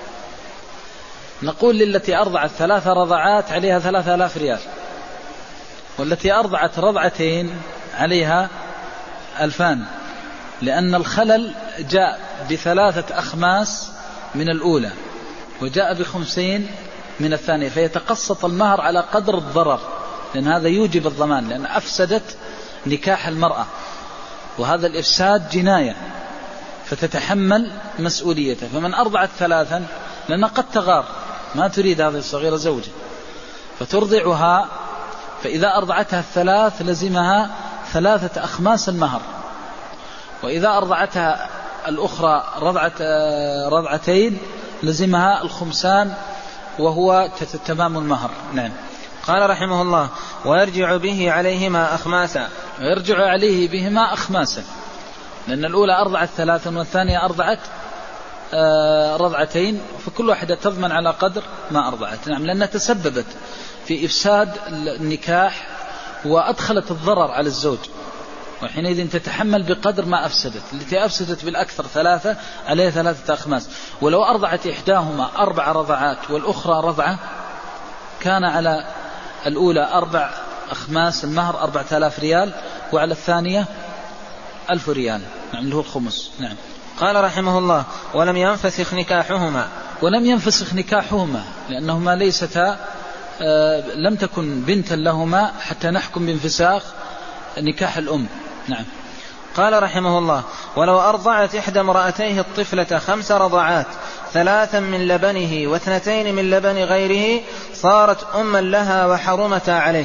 نقول للتي أرضعت 3 رضعات عليها 3000 ريال، والتي أرضعت 2 رضعتين عليها 2000، لأن الخلل جاء ب3 أخماس من الأولى، وجاء ب5 من من الثانية، فيتقسط المهر على قدر الضرر، لأن هذا يوجب الضمان، لأن أفسدت نكاح المرأة، وهذا الإفساد جناية فتتحمل مسؤوليته. فمن أرضعت ثلاثا، لأنها قد تغار ما تريد هذه الصغيرة زوجة فترضعها، فإذا أرضعتها الثلاث لزمها 3 أخماس المهر، وإذا أرضعتها الأخرى رضعتين لزمها 5 وهو تمام المهر. نعم. قال رحمه الله: ويرجع به عليهما أخماسا. ويرجع عليه بهما أخماسا، لأن الأولى أرضعت 3 والثانية أرضعت رضعتين، فكل واحدة تضمن على قدر ما أرضعت. نعم، لأنها تسببت في إفساد النكاح وأدخلت الضرر على الزوج، وحينئذ تتحمل بقدر ما أفسدت. التي أفسدت بالأكثر 3 عليه 3 أخماس. ولو أرضعت إحداهما 4 رضعات والأخرى رضعة، كان على الأولى 4 أخماس المهر 4000 ريال، وعلى الثانية 1000 ريال، نعم، اللي هو الخمس. نعم. قال رحمه الله: ولم ينفسخ نكاحهما. ولم ينفسخ نكاحهما، لأنهما ليستا لم تكن بنتا لهما حتى نحكم بانفساخ نكاح الأم. نعم. قال رحمه الله: ولو أرضعت إحدى امرأتيه الطفلة 5 رضعات، 3 من لبنه و2 من لبن غيره، صارت أما لها وحرمتا عليه.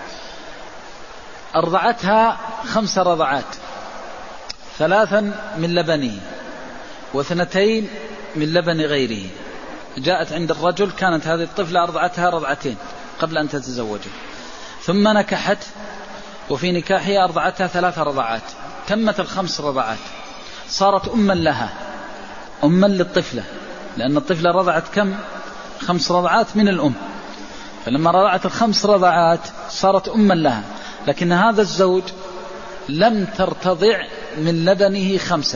أرضعتها 5 رضعات، 3 من لبنه و2 من لبن غيره. جاءت عند الرجل، كانت هذه الطفلة أرضعتها 2 رضعات قبل أن تتزوجه، ثم نكحت، وفي نكاحها أرضعتها 3 رضعات، تمت 5 رضعات، صارت أما لها، أما للطفلة، لأن الطفلة رضعت كم؟ 5 رضعات من الأم، فلما رضعت 5 رضعات صارت أما لها. لكن هذا الزوج لم ترتضع من لبنه 5،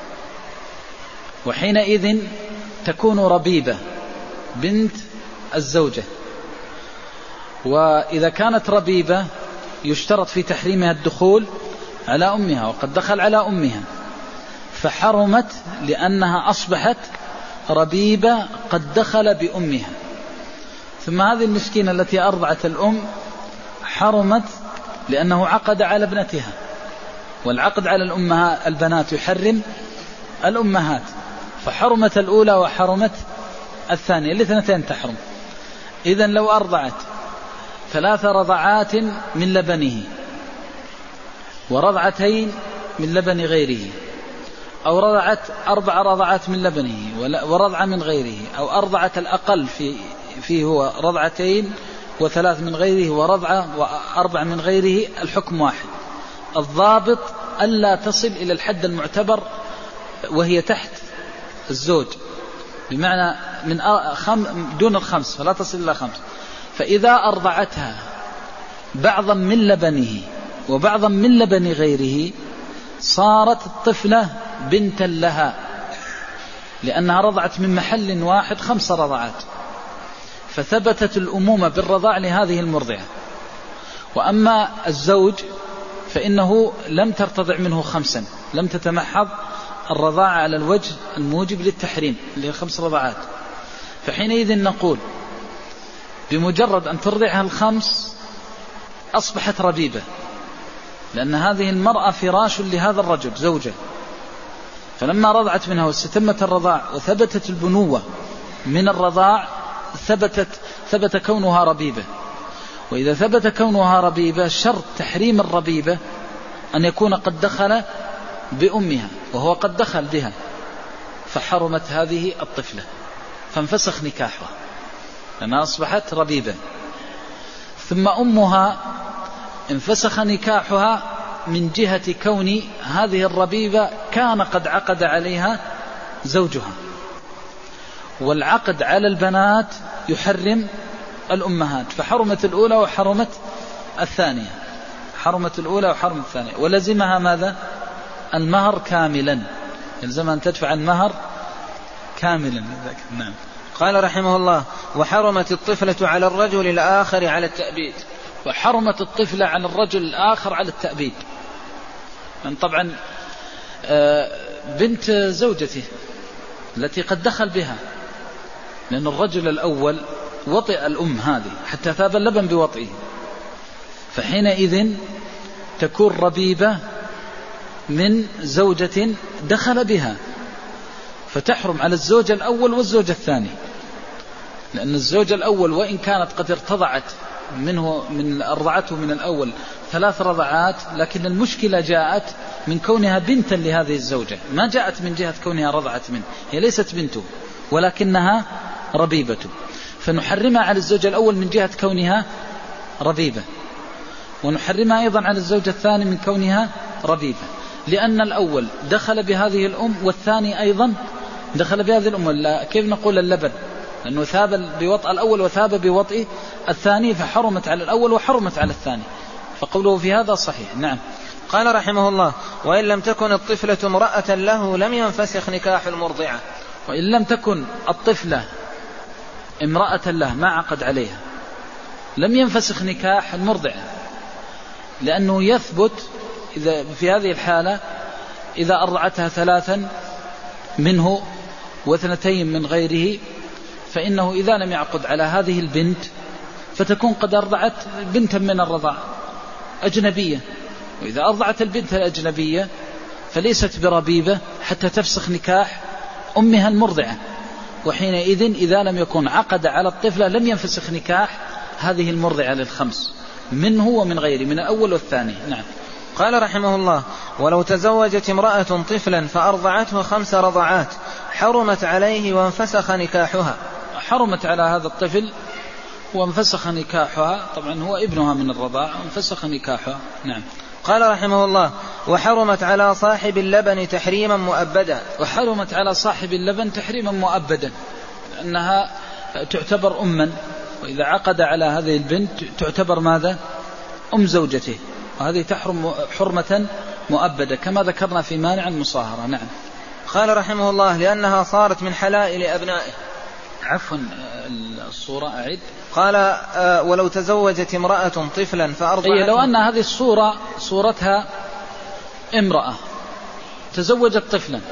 وحينئذ تكون ربيبة بنت الزوجة. وإذا كانت ربيبة يشترط في تحريمها الدخول على أمها، وقد دخل على أمها فحرمت، لأنها أصبحت ربيبة قد دخل بأمها. ثم هذه المسكينة التي أرضعت الأم حرمت، لأنه عقد على ابنتها، والعقد على الأمهات البنات يحرم الأمهات، فحرمت الأولى وحرمت الثانية، الاثنتين تحرم. إذن لو أرضعت 3 رضعات من لبنه ورضعتين من لبن غيره، أو رضعت 4 رضعات من لبنه ورضعة من غيره، أو أرضعت الأقل فيه هو 2 و3 من غيره ورضعة و4 من غيره، الحكم واحد. الضابط ألا تصل إلى الحد المعتبر وهي تحت الزوج، بمعنى من دون 5، فلا تصل إلى 5. فإذا أرضعتها بعضا من لبنه وبعضا من لبن غيره، صارت الطفلة بنتا لها، لأنها رضعت من محل واحد 5 رضعات، فثبتت الأمومة بالرضاع لهذه المرضعة. وأما الزوج فإنه لم ترتضع منه 5، لم تتمحض الرضاعة على الوجه الموجب للتحريم اللي هي 5 رضعات، فحينئذ نقول بمجرد أن ترضعها 5 أصبحت ربيبة، لأن هذه المرأة فراش لهذا الرجل زوجة، فلما رضعت منها واستتمت الرضاع وثبتت البنوة من الرضاع ثبت كونها ربيبة. وإذا ثبت كونها ربيبة، شرط تحريم الربيبة أن يكون قد دخل بأمها، وهو قد دخل بها، فحرمت هذه الطفلة، فانفسخ نكاحها لأنها أصبحت ربيبة. ثم أمها انفسخ نكاحها من جهة كون هذه الربيبة كان قد عقد عليها زوجها، والعقد على البنات يحرم الأمهات، فحرمت الأولى وحرمت الثانية، حرمت الأولى وحرمت الثانية، ولزمها ماذا؟ المهر كاملا، يلزم أن تدفع المهر كاملا. نعم. قال رحمه الله: وحرمت الطفلة على الرجل الآخر على التأبيد. وحرمت الطفلة على الرجل الآخر على التأبيد، من طبعا بنت زوجته التي قد دخل بها، لأن الرجل الأول وطئ الأم هذه حتى ثاب اللبن بوطئه، فحينئذ تكون ربيبة من زوجة دخل بها، فتحرم على الزوج الأول والزوج الثاني، لأن الزوج الأول وإن كانت قد ارتضعت منه من أرضعته من الأول 3 رضعات، لكن المشكلة جاءت من كونها بنتا لهذه الزوجة، ما جاءت من جهة كونها رضعت منه، هي ليست بنته ولكنها ربيبته، فنحرمها على الزوج الأول من جهة كونها ربيبة، ونحرمها أيضا على الزوج الثاني من كونها ربيبة، لأن الأول دخل بهذه الأم والثاني أيضا دخل بهذه الأم. كيف نقول اللبن؟ لأنه ثاب بوطء الأول وثاب بوطء الثاني، فحرمت على الأول وحرمت على الثاني، فقوله في هذا صحيح. نعم. قال رحمه الله: وإن لم تكن الطفلة امرأة له لم ينفسخ نكاح المرضعة. وإن لم تكن الطفلة امرأة له ما عقد عليها لم ينفسخ نكاح المرضعة، لأنه يثبت إذا في هذه الحالة إذا أرضعتها 3 منه و2 من غيره، فإنه إذا لم يعقد على هذه البنت فتكون قد أرضعت بنتا من الرضاع أجنبية، وإذا أرضعت البنت الأجنبية فليست بربيبة حتى تفسخ نكاح أمها المرضعة، وحينئذ إذا لم يكن عقد على الطفلة لم ينفسخ نكاح هذه المرضعة لل5 منه ومن غيره من الأول والثاني. نعم. قال رحمه الله: ولو تزوجت امرأة طفلا فأرضعته 5 رضعات حرمت عليه وانفسخ نكاحها. حرمت على هذا الطفل وانفسخ نكاحها، طبعا هو ابنها من الرضاع، وانفسخ نكاحها. نعم. قال رحمه الله: وحرمت على صاحب اللبن تحريما مؤبدا. وحرمت على صاحب اللبن تحريما مؤبدا، لأنها تعتبر أما، وإذا عقد على هذه البنت تعتبر ماذا؟ أم زوجته، وهذه تحرم حرمة مؤبدة كما ذكرنا في مانع المصاهرة. نعم. قال رحمه الله: لأنها صارت من حلائل أبنائه. عفوا الصورة أعد. قال: ولو تزوجت امرأة طفلا فأرضعته. لو أن هذه الصورة صورتها امرأة تزوجت طفلا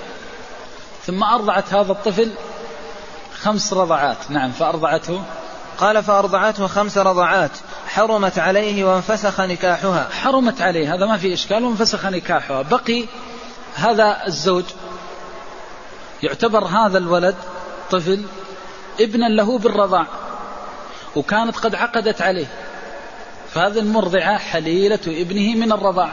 ثم أرضعت هذا الطفل 5 رضعات. نعم. فأرضعته. قال: فأرضعته 5 رضعات حرمت عليه وانفسخ نكاحها. حرمت عليه، هذا ما في إشكال، وانفسخ نكاحها. بقي هذا الزوج يعتبر هذا الولد طفل ابنا له بالرضاع، وكانت قد عقدت عليه، فهذه المرضعة حليلة ابنه من الرضاع،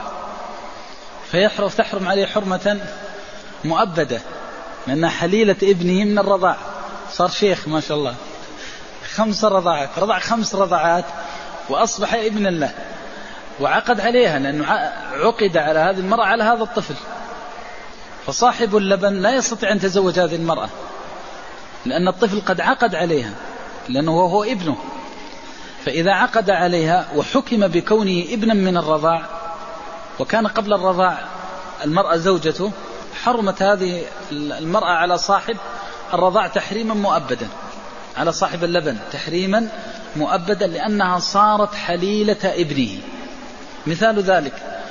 تحرم عليه حرمة مؤبدة، لأنها حليلة ابنه من الرضاع، صار شيخ ما شاء الله، 5 رضعات، رضع 5 رضعات وأصبح ابنا له، وعقد عليها لأنه عقد على هذه المرأة على هذا الطفل، فصاحب اللبن لا يستطيع أن يتزوج هذه المرأة، لأن الطفل قد عقد عليها لأنه هو ابنه، فإذا عقد عليها وحكم بكونه ابنا من الرضاع وكان قبل الرضاع المرأة زوجته، حرمت هذه المرأة على صاحب الرضاع تحريما مؤبدا، على صاحب اللبن تحريما مؤبدا، لأنها صارت حليلة ابنه. مثال ذلك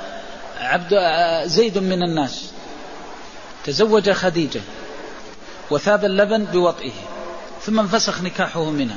زيد من الناس تزوج خديجة وثاب اللبن بوطئه، ثم انفسخ نكاحه منها،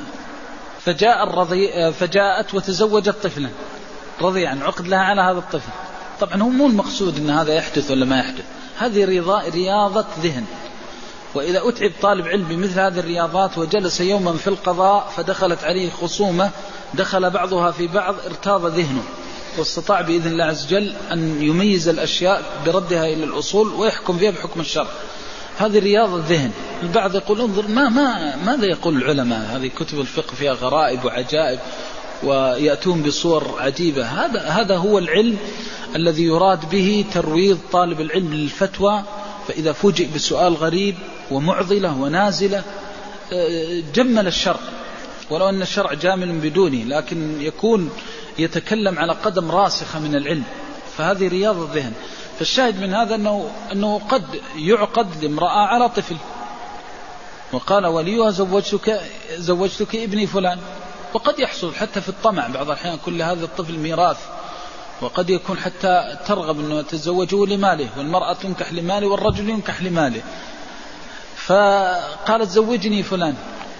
فجاءت وتزوجت طفلا رضيعا عقد لها على هذا الطفل. طبعا هو مو المقصود أن هذا يحدث ولا ما يحدث، هذه رياضة ذهن، وإذا أتعب طالب علم بمثل هذه الرياضات وجلس يوما في القضاء فدخلت عليه خصومة دخل بعضها في بعض ارتاض ذهنه، واستطاع بإذن الله عز وجل أن يميز الأشياء بردها إلى الأصول ويحكم فيها بحكم الشرع. هذه رياضة الذهن. البعض يقول انظر ماذا يقول العلماء، هذه كتب الفقه فيها غرائب وعجائب ويأتون بصور عجيبة. هذا هو العلم الذي يراد به ترويض طالب العلم للفتوى، فإذا فوجئ بسؤال غريب ومعضلة ونازلة جمل الشرع، ولو أن الشرع جامل بدونه، لكن يكون يتكلم على قدم راسخة من العلم، فهذه رياض الذهن. فالشاهد من هذا أنه قد يعقد لامرأة على طفل وقال وليها زوجتك ابني فلان، وقد يحصل حتى في الطمع بعض الأحيان كل هذا الطفل ميراث، وقد يكون حتى ترغب أنه تزوجه لماله، والمرأة تنكح لماله والرجل ينكح لماله، فقالت زوجني فلان،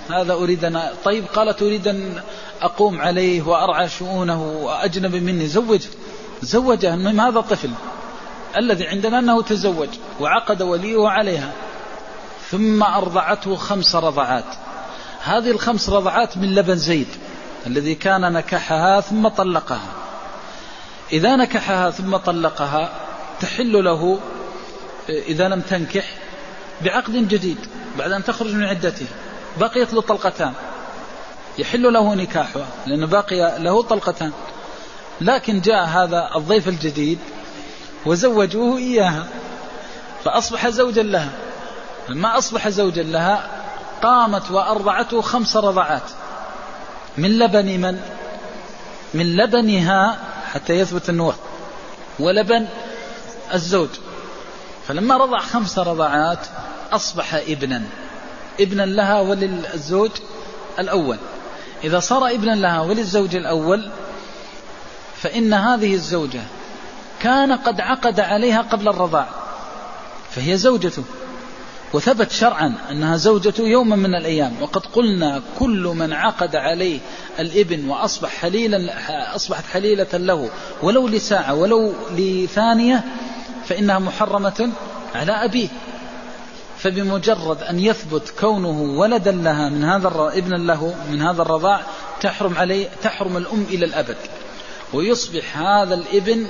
هذا أريد أن طيب، قالت أريد أن أقوم عليه وأرعى شؤونه وأجنب مني، زوجها. المهم هذا طفل الذي عندنا أنه تزوج وعقد وليه عليها، ثم أرضعته 5 رضعات. هذه ال5 رضعات من لبن زيد الذي كان نكحها ثم طلقها. إذا نكحها ثم طلقها تحل له إذا لم تنكح بعقد جديد بعد أن تخرج من عدته، بقيت له طلقتان، يحل له نكاحها لأنه باقي له طلقتان. لكن جاء هذا الضيف الجديد وزوجوه إياها فأصبح زوجا لها. لما أصبح زوجا لها قامت وأرضعته 5 رضعات من لبن من لبنها حتى يثبت النوى ولبن الزوج. فلما رضع 5 رضعات أصبح ابنا لها وللزوج الأول. إذا صار ابنا لها وللزوج الأول فإن هذه الزوجة كان قد عقد عليها قبل الرضاع فهي زوجته، وثبت شرعا أنها زوجته يوما من الأيام. وقد قلنا كل من عقد عليه الابن وأصبح أصبحت حليلة له ولو لساعة ولو لثانية فإنها محرمة على أبيه. فبمجرد أن يثبت كونه ولدا لها من هذا ابنا له من هذا الرضاع تحرم الأم إلى الأبد، ويصبح هذا الابن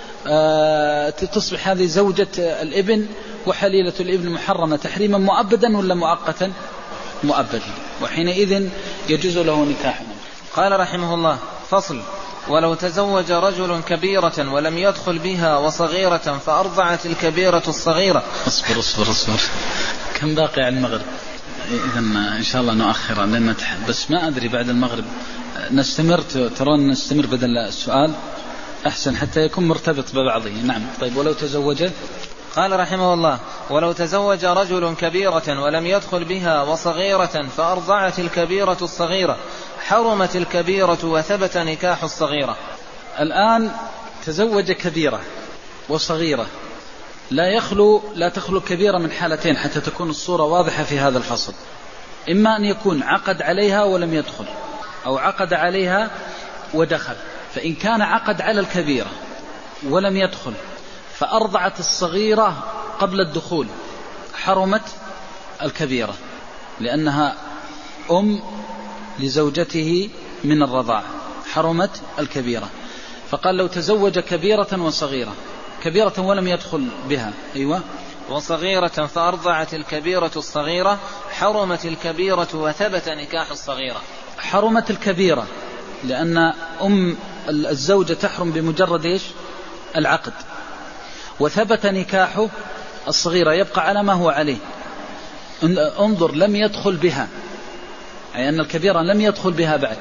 تصبح هذه زوجة الابن وحليلة الابن محرمة تحريما مؤبدا ولا مؤقتا؟ مؤبدا، وحينئذ يجوز له نكاحه. قال رحمه الله: فصل: ولو تزوج رجل كبيرة ولم يدخل بها وصغيرة فأرضعت الكبيرة الصغيرة. اصبر كم باقي على المغرب؟ إذن إن شاء الله نؤخر لأن بس ما أدري بعد المغرب نستمر. ترون نستمر بدل السؤال أحسن حتى يكون مرتبط ببعضه. نعم. طيب ولو تزوج. قال رحمه الله: ولو تزوج رجل كبيرة ولم يدخل بها وصغيرة فأرضعت الكبيرة الصغيرة حرمت الكبيرة وثبت نكاح الصغيرة. الآن تزوج كبيرة وصغيرة، لا تخلو كبيرة من حالتين حتى تكون الصورة واضحة في هذا الفصل. إما أن يكون عقد عليها ولم يدخل، أو عقد عليها ودخل. فإن كان عقد على الكبيرة ولم يدخل فأرضعت الصغيرة قبل الدخول حرمت الكبيرة لأنها أم لزوجته من الرضاعة، حرمت الكبيرة. فقال: لو تزوج كبيرة وصغيرة، كبيرة ولم يدخل بها وصغيرة فأرضعت الكبيرة الصغيرة حرمت الكبيرة وثبت نكاح الصغيرة. حرمت الكبيرة لأن أم الزوجة تحرم بمجرد العقد، وثبت نكاح الصغيرة يبقى على ما هو عليه. انظر، لم يدخل بها، أي أن الكبيرة لم يدخل بها بعد.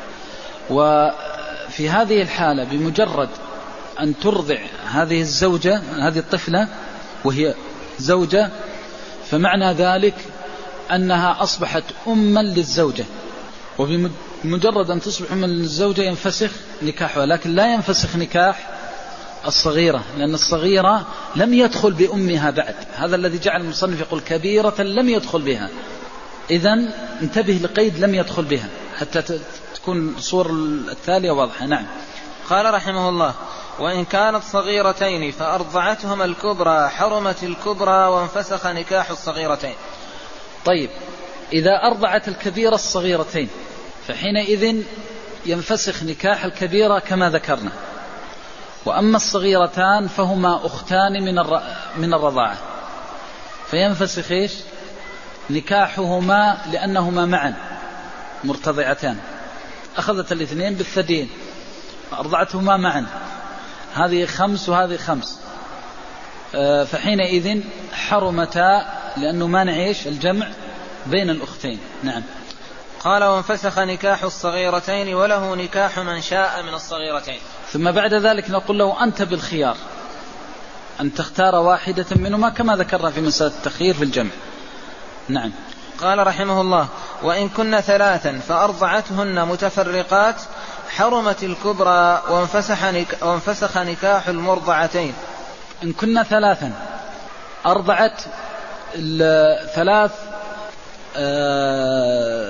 وفي هذه الحالة بمجرد أن ترضع هذه الزوجة هذه الطفلة وهي زوجة فمعنى ذلك أنها أصبحت أما للزوجة، وبمجرد أن تصبح أما للزوجة ينفسخ نكاحها. لكن لا ينفسخ نكاح الصغيرة لأن الصغيرة لم يدخل بأمها بعد. هذا الذي جعل المصنف يقول كبيرة لم يدخل بها. إذن انتبه لقيد لم يدخل بها حتى تكون الصورة التالية واضحة. نعم. قال رحمه الله: وإن كانت صغيرتين فأرضعتهما الكبرى حرمت الكبرى وانفسخ نكاح الصغيرتين. طيب، إذا أرضعت الكبيرة الصغيرتين فحينئذ ينفسخ نكاح الكبيرة كما ذكرنا. وأما الصغيرتان فهما أختان من الرضاعة فينفسخ نكاحهما لأنهما معا مرتضعتان، أخذت الاثنين بالثديين أرضعتهما معا، هذه 5 وهذه 5، فحينئذ حرمتا لأنه ما نعيش الجمع بين الأختين. نعم. قال: وانفسخ نكاح الصغيرتين وله نكاح من شاء من الصغيرتين. ثم بعد ذلك نقول له: أنت بالخيار أن تختار واحدة منهما كما ذكرنا في مسألة التخيير في الجمع. نعم. قال رحمه الله: وإن كن 3 فأرضعتهن متفرقات حرمت الكبرى وانفسخ نكاح المرضعتين. إن كن 3 أرضعت 3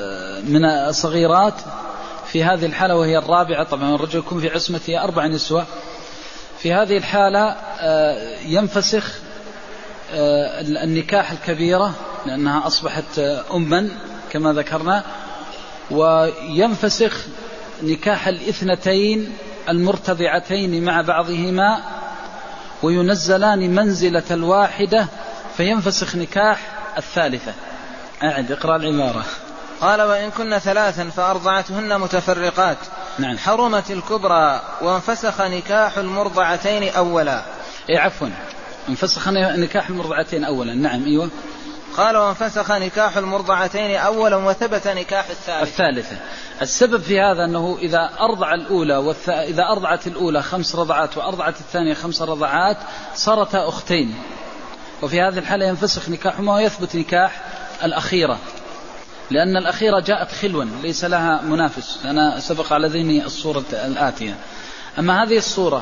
من الصغيرات في هذه الحالة وهي الرابعة. طبعا الرجل يكون في عصمته 4 نسوة. في هذه الحالة ينفسخ النكاح الكبيرة لأنها أصبحت أما كما ذكرنا، وينفسخ نكاح الاثنتين المرتضعتين مع بعضهما وينزلان منزلة الواحدة فينفسخ نكاح الثالثة. أعد اقرأ العبارة. قال وإن كن 3 فأرضعتهن متفرقات نعم. حرمت الكبرى وانفسخ نكاح المرضعتين أولا. عفوا انفسخ نكاح المرضعتين أولا. نعم أيوة. قال وانفسخ نكاح المرضعتين أولا وثبت نكاح الثالثة. السبب في هذا أنه إذا أرضع الأولى إذا أرضعت الأولى 5 رضعات وأرضعت الثانية 5 رضعات صارتا أختين، وفي هذه الحالة ينفسخ نكاحهما ويثبت نكاح الأخيرة، لأن الأخيرة جاءت خلوا ليس لها منافس. أنا سبق على ذهني الصورة الآتية. أما هذه الصورة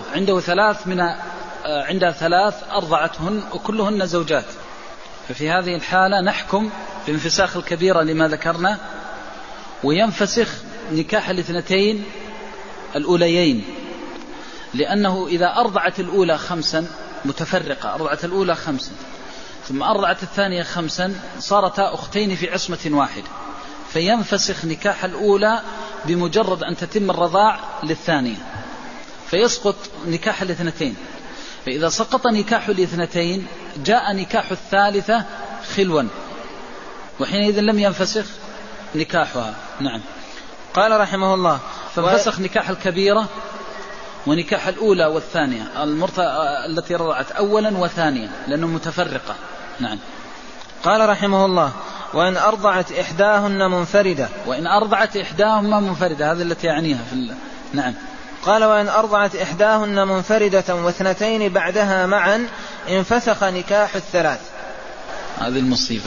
عندها 3 أرضعتهن وكلهن زوجات، ففي هذه الحالة نحكم بانفساخ الكبيرة لما ذكرنا، وينفسخ نكاح الاثنتين الأوليين، لأنه إذا أرضعت الأولى 5 متفرقة، أرضعت الأولى 5 ثم أرضعت الثانية 5 صارتا أختين في عصمة واحدة، فينفسخ نكاح الأولى بمجرد أن تتم الرضاع للثانية فيسقط نكاح الاثنتين. فإذا سقط نكاح الاثنتين جاء نكاح الثالثة خلوا، وحينئذ لم ينفسخ نكاحها. نعم. قال رحمه الله فانفسخ نكاح الكبيرة ونكاح الأولى والثانية التي رضعت أولا وثانيا لأنه متفرقة. نعم. قال رحمه الله وإن أرضعت إحداهن منفردة. وإن أرضعت إحداهما منفردة هذه التي يعنيها نعم. قال وإن أرضعت إحداهن منفردة واثنتين بعدها معا انفسخ نكاح الثلاث. هذه المصيبة.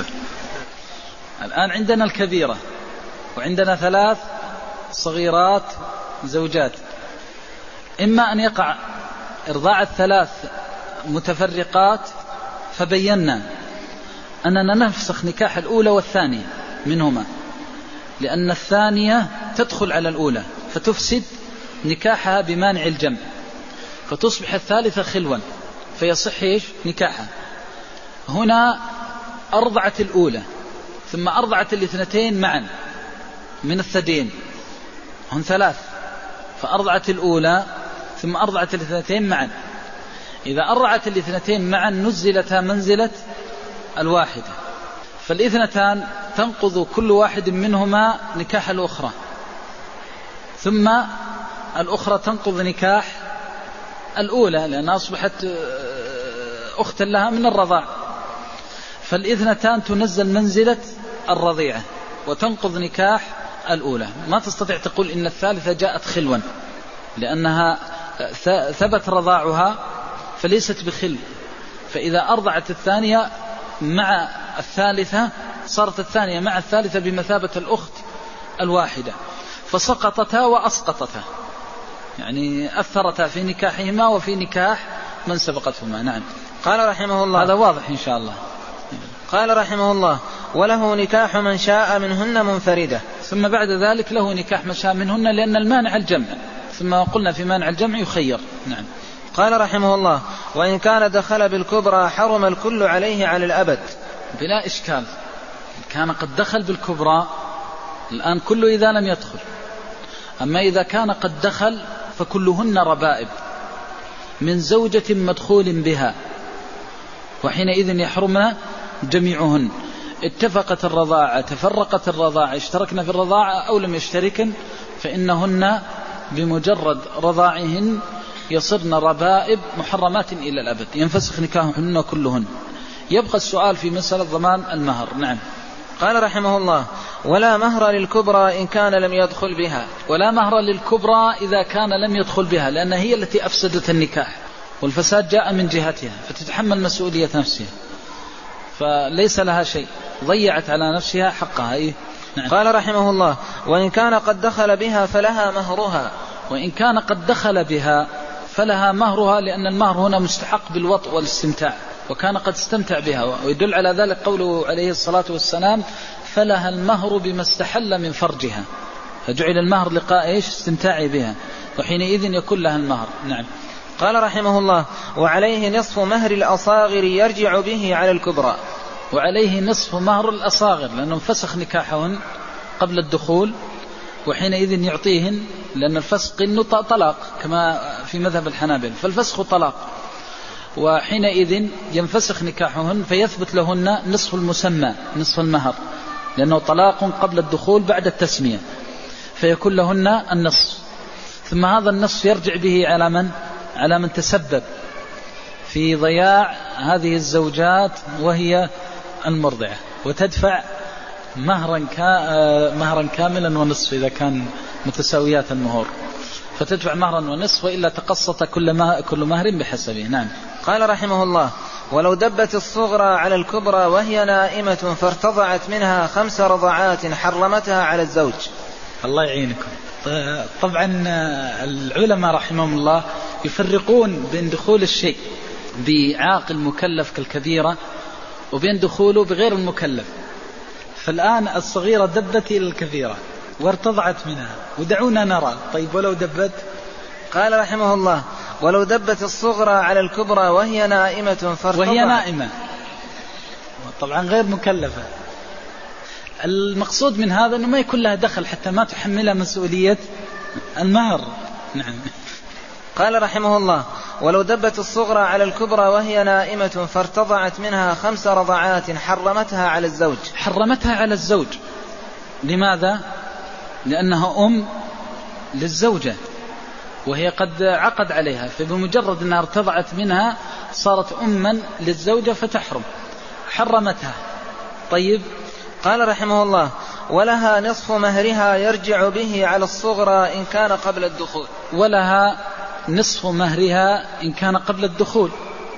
الآن عندنا الكبيرة وعندنا 3 صغيرات زوجات، إما أن يقع إرضاع 3 متفرقات فبينا أننا نفسخ نكاح الأولى والثانية منهما، لأن الثانية تدخل على الأولى فتفسد نكاحها بمانع الجمع، فتصبح الثالثة خلوا فيصح نكاحها. هنا أرضعت الأولى ثم أرضعت الاثنتين معا من الثديين، هم 3، فأرضعت الأولى ثم أرضعت الاثنتين معا. إذا أرضعت الاثنتين معا نزلتا منزلة الواحدة، فالاثنتان تنقض كل واحد منهما نكاح الأخرى، ثم الأخرى تنقض نكاح الأولى لأنها أصبحت أختا لها من الرضاع، فالاثنتان تنزل منزلة الرضيعة وتنقض نكاح الأولى. ما تستطيع تقول إن الثالثة جاءت خلوا لأنها ثبت رضاعها فليست بخل، فإذا أرضعت الثانية مع الثالثة صارت الثانية مع الثالثة بمثابة الأخت الواحدة، فسقطتا وأسقطتا، يعني أثرتا في نكاحهما وفي نكاح من سبقتهما. نعم. قال رحمه الله هذا واضح إن شاء الله. قال رحمه الله وله نكاح من شاء منهن منفردة. ثم بعد ذلك له نكاح من شاء منهن لأن المانع الجمع، ثم قلنا في مانع الجمع يخير. نعم. قال رحمه الله وإن كان دخل بالكبرى حرم الكل عليه على الأبد. بلا إشكال، كان قد دخل بالكبرى الآن كله إذا لم يدخل، أما إذا كان قد دخل فكلهن ربائب من زوجة مدخول بها، وحينئذ يحرمن جميعهن. اتفقت الرضاعة تفرقت الرضاعة اشتركنا في الرضاعة أو لم يشتركن فإنهن بمجرد رضاعهن يصرن ربائب محرمات إلى الأبد، ينفسخ نكاحهن كلهن. يبقى السؤال في مسألة ضمان المهر. نعم. قال رحمه الله ولا مهر للكبرى إن كان لم يدخل بها. ولا مهر للكبرى إذا كان لم يدخل بها، لأن هي التي أفسدت النكاح والفساد جاء من جهتها فتتحمل مسؤولية نفسها، فليس لها شيء، ضيعت على نفسها حقها. نعم. قال رحمه الله وإن كان قد دخل بها فلها مهرها. وإن كان قد دخل بها فلها مهرها، لأن المهر هنا مستحق بالوطء والاستمتاع، وكان قد استمتع بها، ويدل على ذلك قوله عليه الصلاة والسلام فلها المهر بما استحل من فرجها، فجعل المهر لقاء استمتاعي بها، وحينئذ يكون لها المهر. نعم. قال رحمه الله: وعليه نصف مهر الأصاغر يرجع به على الكبرى. وعليه نصف مهر الأصاغر لأنه انفسخ نكاحهن قبل الدخول، وحينئذ يعطيهن، لأن الفسق إنه طلاق كما في مذهب الحنابلة، فالفسخ طلاق، وحينئذ ينفسخ نكاحهن فيثبت لهن نصف المسمى، نصف المهر، لأنه طلاق قبل الدخول بعد التسمية، فيكون لهن النصف. ثم هذا النصف يرجع به على من؟ على من تسبب في ضياع هذه الزوجات وهي المرضعة، وتدفع مهرا كاملا ونصف إذا كان متساويات المهور، فتدفع مهرا ونصف، وإلا تقسط كل مهر بحسبه. نعم. قال رحمه الله: ولو دبت الصغرى على الكبرى وهي نائمة فارتضعت منها 5 رضعات حرمتها على الزوج. الله يعينكم. طبعا العلماء رحمهم الله يفرقون بين دخول الشيء بعاقل مكلف كالكبيرة وبين دخوله بغير المكلف. فالآن الصغيرة دبت إلى الكبيرة وارتضعت منها، ودعونا نرى. طيب ولو دبت؟ قال رحمه الله: ولو دبت الصغرى على الكبرى وهي نائمة فارتضعت. وهي نائمة طبعا غير مكلفة. المقصود من هذا أنه ما يكون لها دخل حتى ما تحملها مسؤولية المهر. نعم. قال رحمه الله: ولو دبت الصغرى على الكبرى وهي نائمة فارتضعت منها 5 رضعات حرمتها على الزوج. حرمتها على الزوج. لماذا؟ لأنها أم للزوجة وهي قد عقد عليها، فبمجرد أنها ارتضعت منها صارت أما للزوجة فتحرم، حرمتها. طيب. قال رحمه الله: ولها نصف مهرها يرجع به على الصغرى إن كان قبل الدخول. ولها نصف مهرها إن كان قبل الدخول.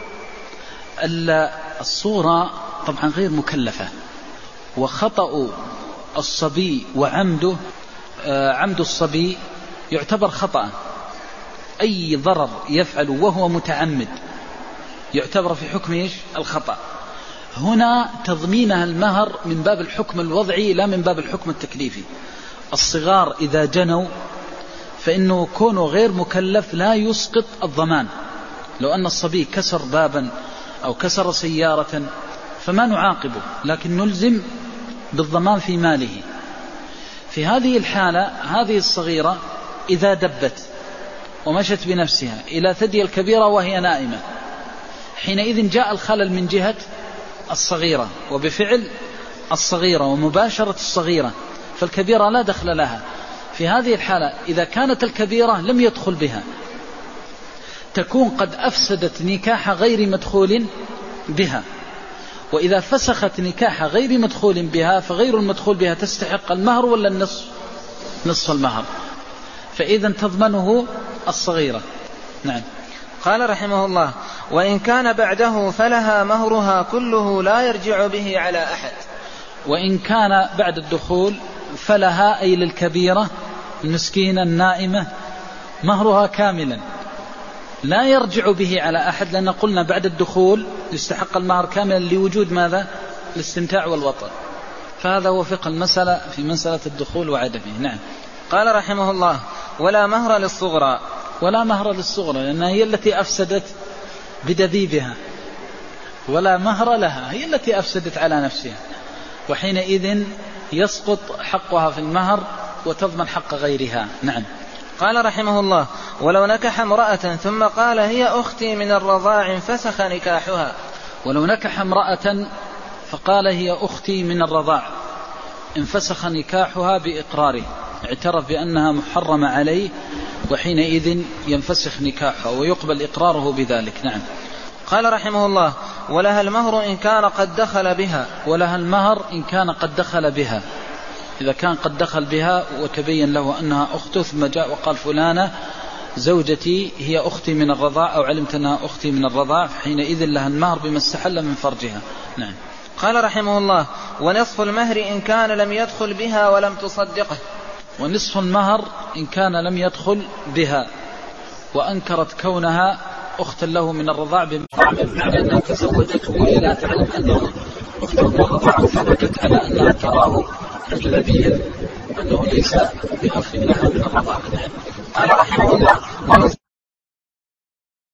الصورة طبعا غير مكلفة، وخطأ الصبي وعمده عمد الصبي يعتبر خطأ. أي ضرر يفعل وهو متعمد يعتبر في حكم الخطأ. هنا تضمينها المهر من باب الحكم الوضعي لا من باب الحكم التكليفي. الصغار إذا جنوا فإنه كونه غير مكلف لا يسقط الضمان. لو أن الصبي كسر بابا أو كسر سيارة فما نعاقبه، لكن نلزم بالضمان في ماله. في هذه الحالة هذه الصغيرة إذا دبت ومشت بنفسها إلى ثدي الكبيرة وهي نائمة، حينئذ جاء الخلل من جهة الصغيرة وبفعل الصغيرة ومباشرة الصغيرة، فالكبيرة لا دخل لها. في هذه الحالة إذا كانت الكبيرة لم يدخل بها تكون قد أفسدت نكاح غير مدخول بها، وإذا فسخت نكاح غير مدخول بها فغير المدخول بها تستحق المهر ولا النصف؟ نصف المهر، فإذا تضمنه الصغيرة. نعم. قال رحمه الله: وإن كان بعده فلها مهرها كله لا يرجع به على أحد. وإن كان بعد الدخول فلها أي للكبيرة المسكينة النائمة مهرها كاملا لا يرجع به على أحد، لأن قلنا بعد الدخول يستحق المهر كاملا لوجود ماذا؟ الاستمتاع والوطن. فهذا هو فقه المسألة في مسألة الدخول وعدمه. نعم. قال رحمه الله: ولا مهر للصغرى. ولا مهر للصغرى لأنها هي التي أفسدت بدبيبها، ولا مهر لها، هي التي أفسدت على نفسها، وحينئذ يسقط حقها في المهر وتضمن حق غيرها. نعم. قال رحمه الله: ولو نكح امرأة ثم قال هي أختي من الرضاع انفسخ نكاحها. ولو نكح امرأة فقال هي أختي من الرضاع انفسخ نكاحها بإقراره، اعترف بأنها محرمة عليه، وحينئذ ينفسخ نكاحها ويقبل إقراره بذلك. نعم. قال رحمه الله: ولها المهر إن كان قد دخل بها. ولها المهر إن كان قد دخل بها، إذا كان قد دخل بها وتبين له أنها أخته ثم جاء وقال فلانة زوجتي هي أختي من الرضاع أو علمت أنها أختي من الرضاع، حينئذ لها المهر بما استحل من فرجها. نعم. قال رحمه الله: ونصف المهر إن كان لم يدخل بها ولم تصدقه. ونصف المهر إن كان لم يدخل بها وأنكرت كونها أختا له من الرضاع بمعنى أنها تزوجته وهي لا تعلم أنه واخترنا الرضاعة ثبتت على أنها تراه أجنبيا أنه ليس بأخ لها من الرضاعة. قال رحمه الله